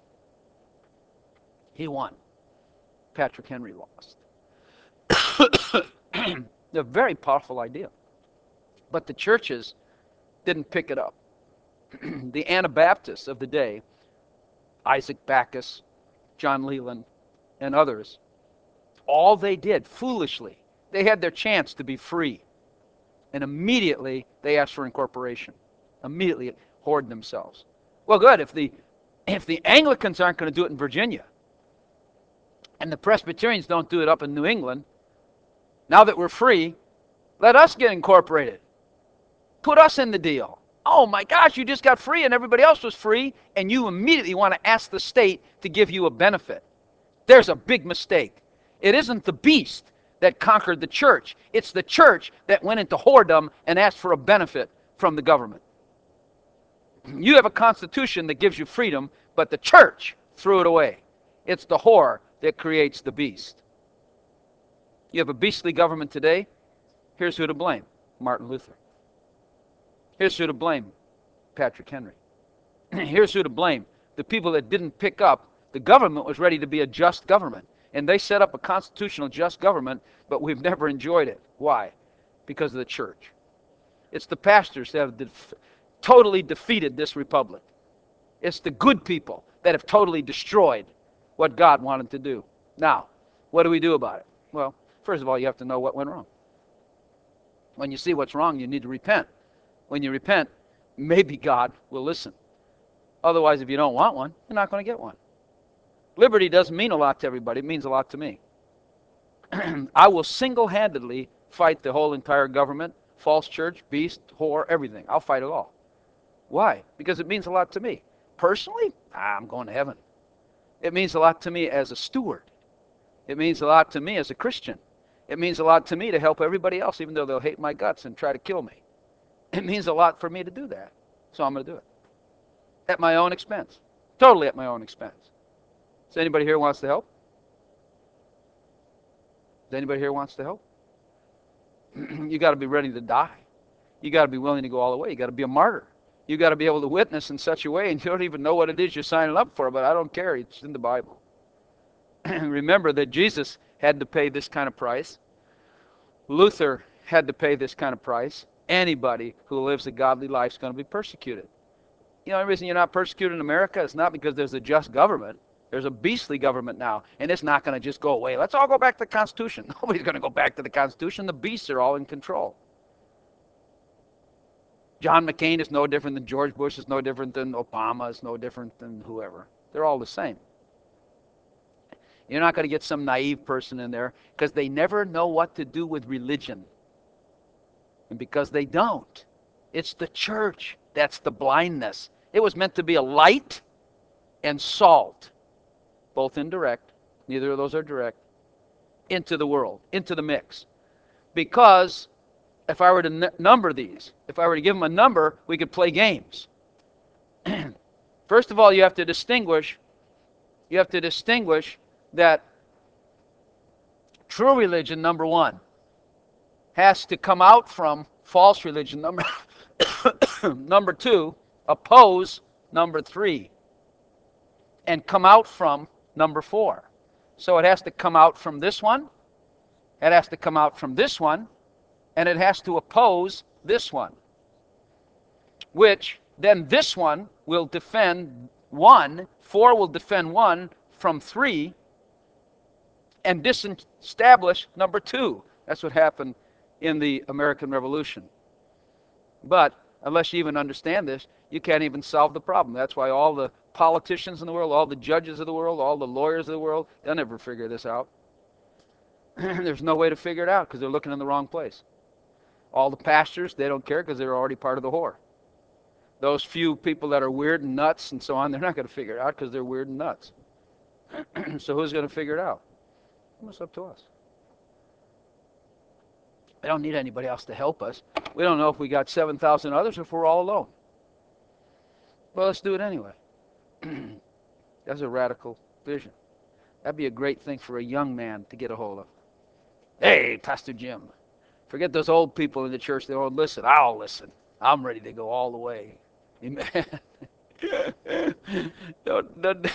He won. Patrick Henry lost. A very powerful idea. But the churches didn't pick it up. The Anabaptists of the day, Isaac Backus, John Leland, and others, all they did, foolishly, they had their chance to be free. And immediately they asked for incorporation. Immediately hoard themselves. Well, good, if the, if the Anglicans aren't going to do it in Virginia, and the Presbyterians don't do it up in New England, now that we're free, let us get incorporated. Put us in the deal. Oh my gosh, you just got free and everybody else was free, and you immediately want to ask the state to give you a benefit. There's a big mistake. It isn't the beast that conquered the church. It's the church that went into whoredom and asked for a benefit from the government. You have a constitution that gives you freedom, but the church threw it away. It's the whore that creates the beast. You have a beastly government today. Here's who to blame. Martin Luther. Here's who to blame. Patrick Henry. Here's who to blame. The people that didn't pick up. The government was ready to be a just government. And they set up a constitutional just government, but we've never enjoyed it. Why? Because of the church. It's the pastors that have def- totally defeated this republic. It's the good people that have totally destroyed what God wanted to do. Now, what do we do about it? Well, first of all, you have to know what went wrong. When you see what's wrong, you need to repent. When you repent, maybe God will listen. Otherwise, if you don't want one, you're not going to get one. Liberty doesn't mean a lot to everybody. It means a lot to me. I will single-handedly fight the whole entire government, false church, beast, whore, everything. I'll fight it all. Why? Because it means a lot to me. Personally, ah, I'm going to heaven. It means a lot to me as a steward. It means a lot to me as a Christian. It means a lot to me to help everybody else, even though they'll hate my guts and try to kill me. It means a lot for me to do that. So I'm going to do it. At my own expense. Totally at my own expense. Is anybody here wants to help? Is anybody here wants to help? You got to be ready to die. You got to be willing to go all the way. You got to be a martyr. You got to be able to witness in such a way, and you don't even know what it is you're signing up for, but I don't care. It's in the Bible. Remember that Jesus had to pay this kind of price. Luther had to pay this kind of price. Anybody who lives a godly life is going to be persecuted. You know, the reason you're not persecuted in America is not because there's a just government. There's a beastly government now, and it's not going to just go away. Let's all go back to the Constitution. Nobody's going to go back to the Constitution. The beasts are all in control. John McCain is no different than George Bush, is no different than Obama, is no different than whoever. They're all the same. You're not going to get some naive person in there because they never know what to do with religion. And because they don't, it's the church that's the blindness. It was meant to be a light and salt, both indirect, neither of those are direct, into the world, into the mix. Because if I were to n- number these, if I were to give them a number, we could play games. First of all, you have to distinguish, you have to distinguish that true religion, number one, has to come out from false religion, number, number two, oppose number three, and come out from number four. So it has to come out from this one, it has to come out from this one, and it has to oppose this one, which then this one will defend one, four will defend one from three, and disestablish number two. That's what happened in the American Revolution. But unless you even understand this, you can't even solve the problem. That's why all the politicians in the world, all the judges of the world, all the lawyers of the world, they'll never figure this out. There's no way to figure it out because they're looking in the wrong place. All the pastors, they don't care because they're already part of the whore. Those few people that are weird and nuts and so on, they're not going to figure it out because they're weird and nuts. So who's going to figure it out? Well, it's up to us. We don't need anybody else to help us. We don't know if we got seven thousand others or if we're all alone. Well, let's do it anyway. That's a radical vision. That'd be a great thing for a young man to get a hold of. Hey, Pastor Jim, forget those old people in the church. They won't listen. I'll listen. I'm ready to go all the way. Amen. don't, don't.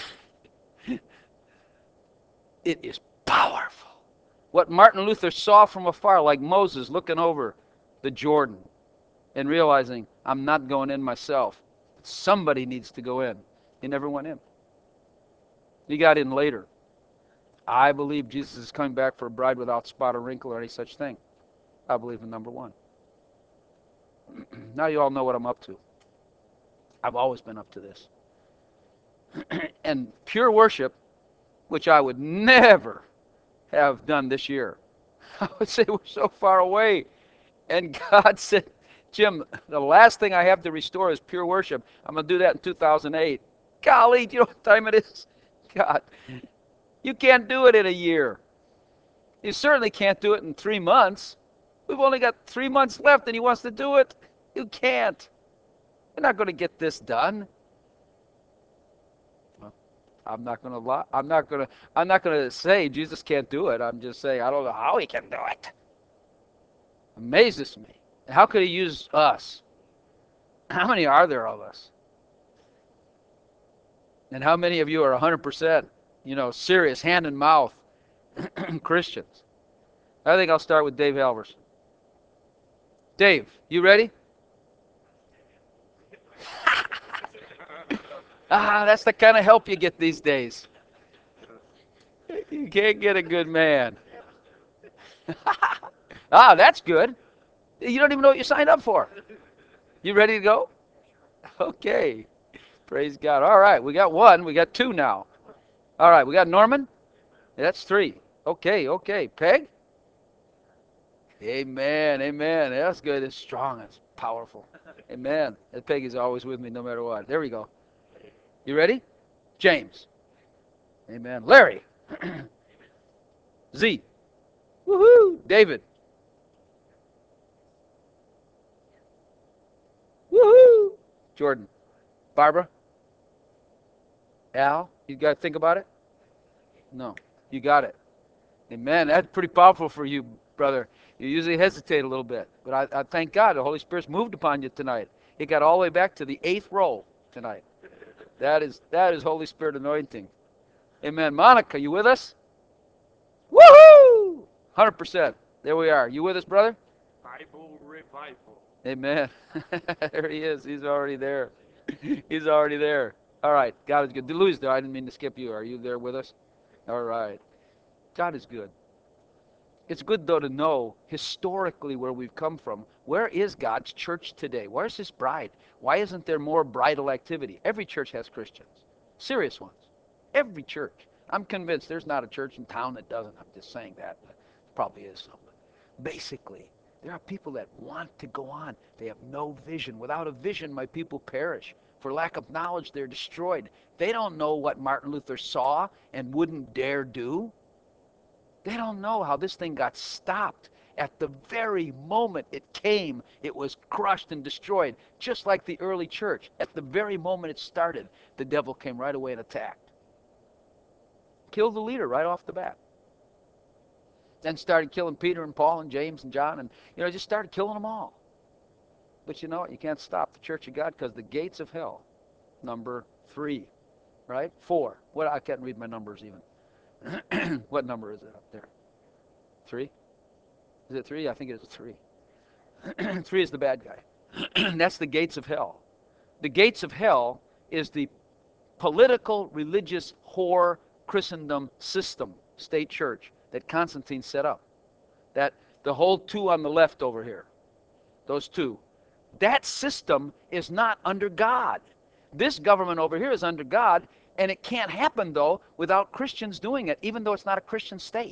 It is powerful. What Martin Luther saw from afar, like Moses looking over the Jordan and realizing, I'm not going in myself. Somebody needs to go in. He never went in. He got in later. I believe Jesus is coming back for a bride without spot or wrinkle or any such thing. I believe in number one. Now you all know what I'm up to. I've always been up to this. And pure worship, which I would never have done this year. I would say we're so far away. And God said, Jim, the last thing I have to restore is pure worship. I'm going to do that in two thousand eight. Golly, do you know what time it is? God, you can't do it in a year. You certainly can't do it in three months. We've only got three months left and he wants to do it. You can't. You're not going to get this done. Well, I'm not going to lie. I'm not going to I'm not going to say Jesus can't do it. I'm just saying I don't know how he can do it. Amazes me. How could he use us? How many are there of us? And how many of you are one hundred percent, you know, serious, hand and mouth Christians? I think I'll start with Dave Halverson. Dave, you ready? Ah, that's the kind of help you get these days. You can't get a good man. Ah, that's good. You don't even know what you signed up for. You ready to go? Okay. Praise God. All right, we got one. We got two now. All right, we got Norman. That's three. Okay, okay. Peg? Amen, amen. That's good. It's strong. It's powerful. Amen. And Peggy's always with me no matter what. There we go. You ready? James. Amen. Larry. Z. Woohoo. David. Woohoo. Jordan. Barbara. Al. You got to think about it? No. You got it. Amen. That's pretty powerful for you, brother. You usually hesitate a little bit, but I, I thank God the Holy Spirit's moved upon you tonight. It got all the way back to the eighth row tonight. That is that is Holy Spirit anointing. Amen. Monica, you with us? Woohoo! one hundred percent. There we are. You with us, brother? Bible revival. Amen. There he is. He's already there. He's already there. All right. God is good. Louis, there. I didn't mean to skip you. Are you there with us? All right. God is good. It's good, though, to know historically where we've come from. Where is God's church today? Where's his bride? Why isn't there more bridal activity? Every church has Christians. Serious ones. Every church. I'm convinced there's not a church in town that doesn't. I'm just saying that. But probably is some. Basically, there are people that want to go on. They have no vision. Without a vision, my people perish. For lack of knowledge, they're destroyed. They don't know what Martin Luther saw and wouldn't dare do. They don't know how this thing got stopped. At the very moment it came, it was crushed and destroyed, just like the early church. At the very moment it started, the devil came right away and attacked. Killed the leader right off the bat. Then started killing Peter and Paul and James and John, and you know, just started killing them all. But you know what? You can't stop the church of God because the gates of hell, number three, right? Four. What? I can't read my numbers even. What number is it up there? Three? Is it three? I think it is three. Three is the bad guy. That's the gates of hell. The gates of hell is the political, religious, whore Christendom system, state church, that Constantine set up. That the whole two on the left over here, those two, that system is not under God. This government over here is under God, and it can't happen, though, without Christians doing it, even though it's not a Christian state.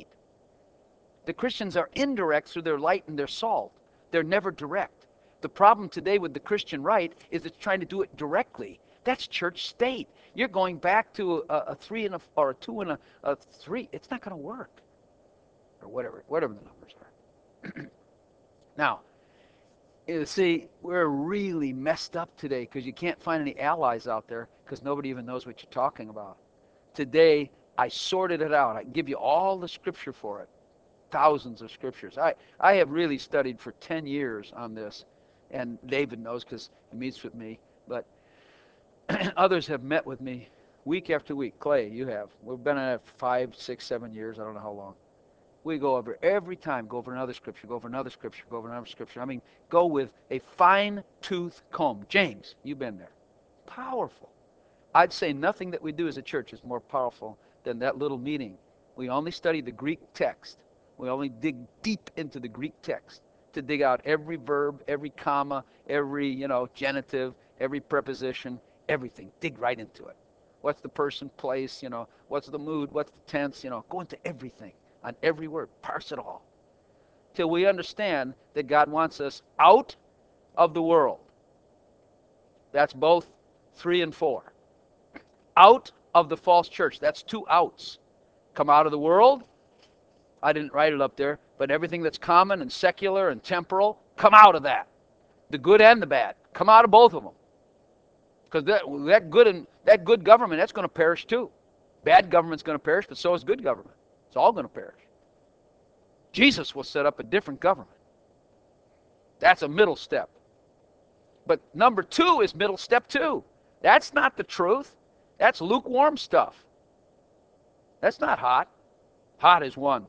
The Christians are indirect through their light and their salt. They're never direct. The problem today with the Christian right is it's trying to do it directly. That's church state. You're going back to a, a three and a or a two and a, a three. It's not going to work, or whatever, whatever the numbers are. Now, you see, we're really messed up today because you can't find any allies out there because nobody even knows what you're talking about. Today, I sorted it out. I can give you all the scripture for it. Thousands of scriptures. I, I have really studied for ten years on this, and David knows because he meets with me, but others have met with me week after week. Clay, you have. We've been at it five, six, seven years. I don't know how long. We go over every time, go over another scripture, go over another scripture, go over another scripture. I mean, go with a fine-tooth comb. James, you've been there. Powerful. I'd say nothing that we do as a church is more powerful than that little meeting. We only study the Greek text. We only dig deep into the Greek text to dig out every verb, every comma, every, you know, genitive, every preposition, everything. Dig right into it. What's the person, place, you know, what's the mood, what's the tense, you know, go into everything, on every word, parse it all. Till we understand that God wants us out of the world. That's both three and four. Out of the false church. That's two outs. Come out of the world. I didn't write it up there, but everything that's common and secular and temporal, come out of that. The good and the bad. Come out of both of them. Because that, that good and that good government, that's going to perish too. Bad government's going to perish, but so is good government. It's all going to perish. Jesus will set up a different government. That's a middle step. But number two is middle step two. That's not the truth. That's lukewarm stuff. That's not hot. Hot is one.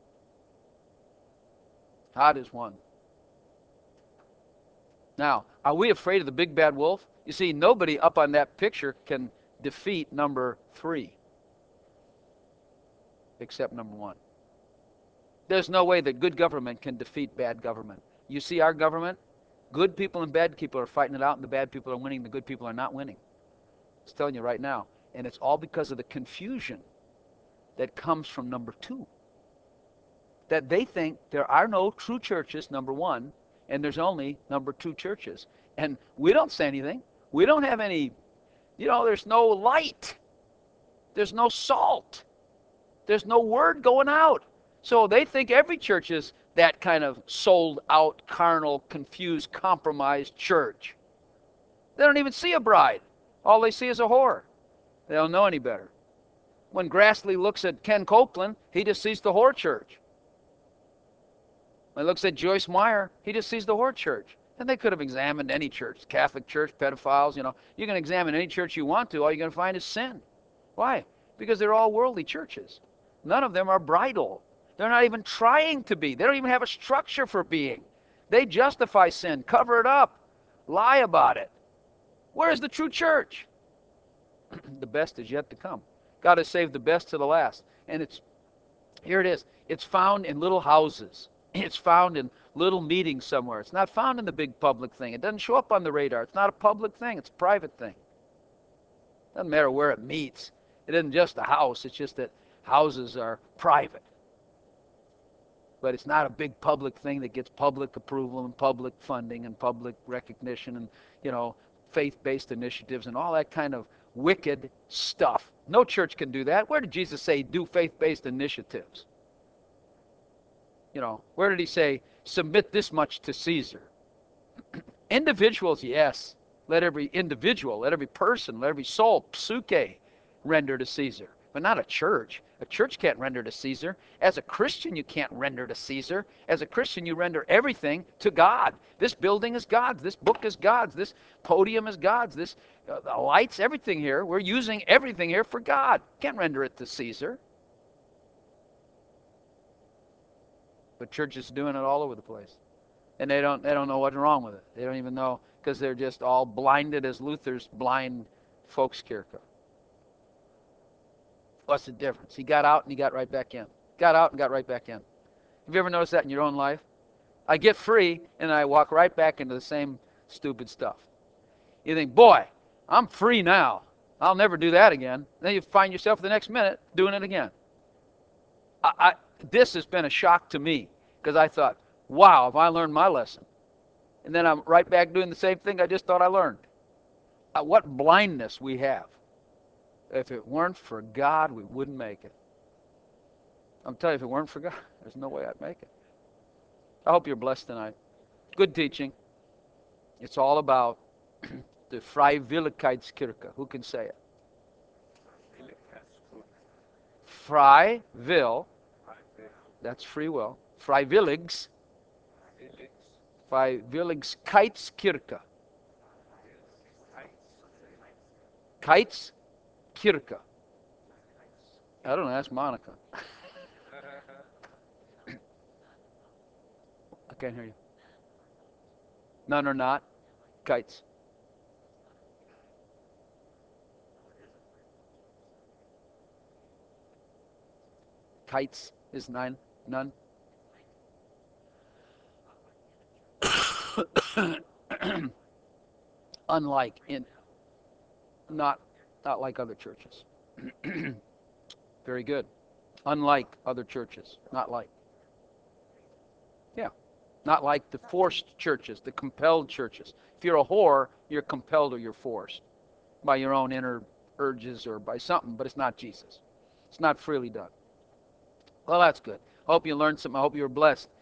Hot is one. Now, are we afraid of the big bad wolf? You see, nobody up on that picture can defeat number three, except number one. There's no way that good government can defeat bad government. You see our government? Good people and bad people are fighting it out, and the bad people are winning. The good people are not winning. It's telling you right now. And it's all because of the confusion that comes from number two. That they think there are no true churches, number one, and there's only number two churches. And we don't say anything. We don't have any, you know, there's no light. There's no salt. There's no word going out. So they think every church is that kind of sold out, carnal, confused, compromised church. They don't even see a bride. All they see is a whore. They don't know any better. When Grassley looks at Ken Copeland, he just sees the whore church. When he looks at Joyce Meyer, he just sees the whore church. And they could have examined any church, Catholic church, pedophiles, you know. You can examine any church you want to. All you're going to find is sin. Why? Because they're all worldly churches. None of them are bridal. They're not even trying to be. They don't even have a structure for being. They justify sin, cover it up, lie about it. Where is the true church? The best is yet to come. God has saved the best to the last. And it's, here it is. It's found in little houses. It's found in little meetings somewhere. It's not found in the big public thing. It doesn't show up on the radar. It's not a public thing. It's a private thing. Doesn't matter where it meets. It isn't just a house. It's just that houses are private. But it's not a big public thing that gets public approval and public funding and public recognition and, you know, faith-based initiatives and all that kind of wicked stuff. No church can do that. Where did Jesus say do faith-based initiatives? You know, where did he say submit this much to Caesar? Individuals, yes. Let every individual, let every person, let every soul, psuche, render to Caesar. But not a church. A church can't render to Caesar. As a Christian, you can't render to Caesar. As a Christian, you render everything to God. This building is God's. This book is God's. This podium is God's. This uh, the lights, everything here. We're using everything here for God. Can't render it to Caesar. But churches are doing it all over the place. And they don't they don't know what's wrong with it. They don't even know, because they're just all blinded as Luther's blind Volkskirche. What's the difference? He got out and he got right back in. Got out and got right back in. Have you ever noticed that in your own life? I get free and I walk right back into the same stupid stuff. You think, boy, I'm free now. I'll never do that again. Then you find yourself the next minute doing it again. I, I, this has been a shock to me, because I thought, wow, have I learned my lesson? And then I'm right back doing the same thing I just thought I learned. Uh, what blindness we have. If it weren't for God, we wouldn't make it. I'm telling you, if it weren't for God, there's no way I'd make it. I hope you're blessed tonight. Good teaching. It's all about the Freiwilligkeitskirche. Who can say it? Freiwill, that's free will. Freiwilligs, Freiwilligkeitskirche. Keitskirche. I don't know, that's Monica. I can't hear you. None are not. Kites. Kites is nine. None. Unlike in, not not like other churches. Very good. Unlike other churches. Not like. Yeah. Not like the forced churches, the compelled churches. If you're a whore, you're compelled or you're forced by your own inner urges or by something, but it's not Jesus. It's not freely done. Well, that's good. I hope you learned something. I hope you were blessed.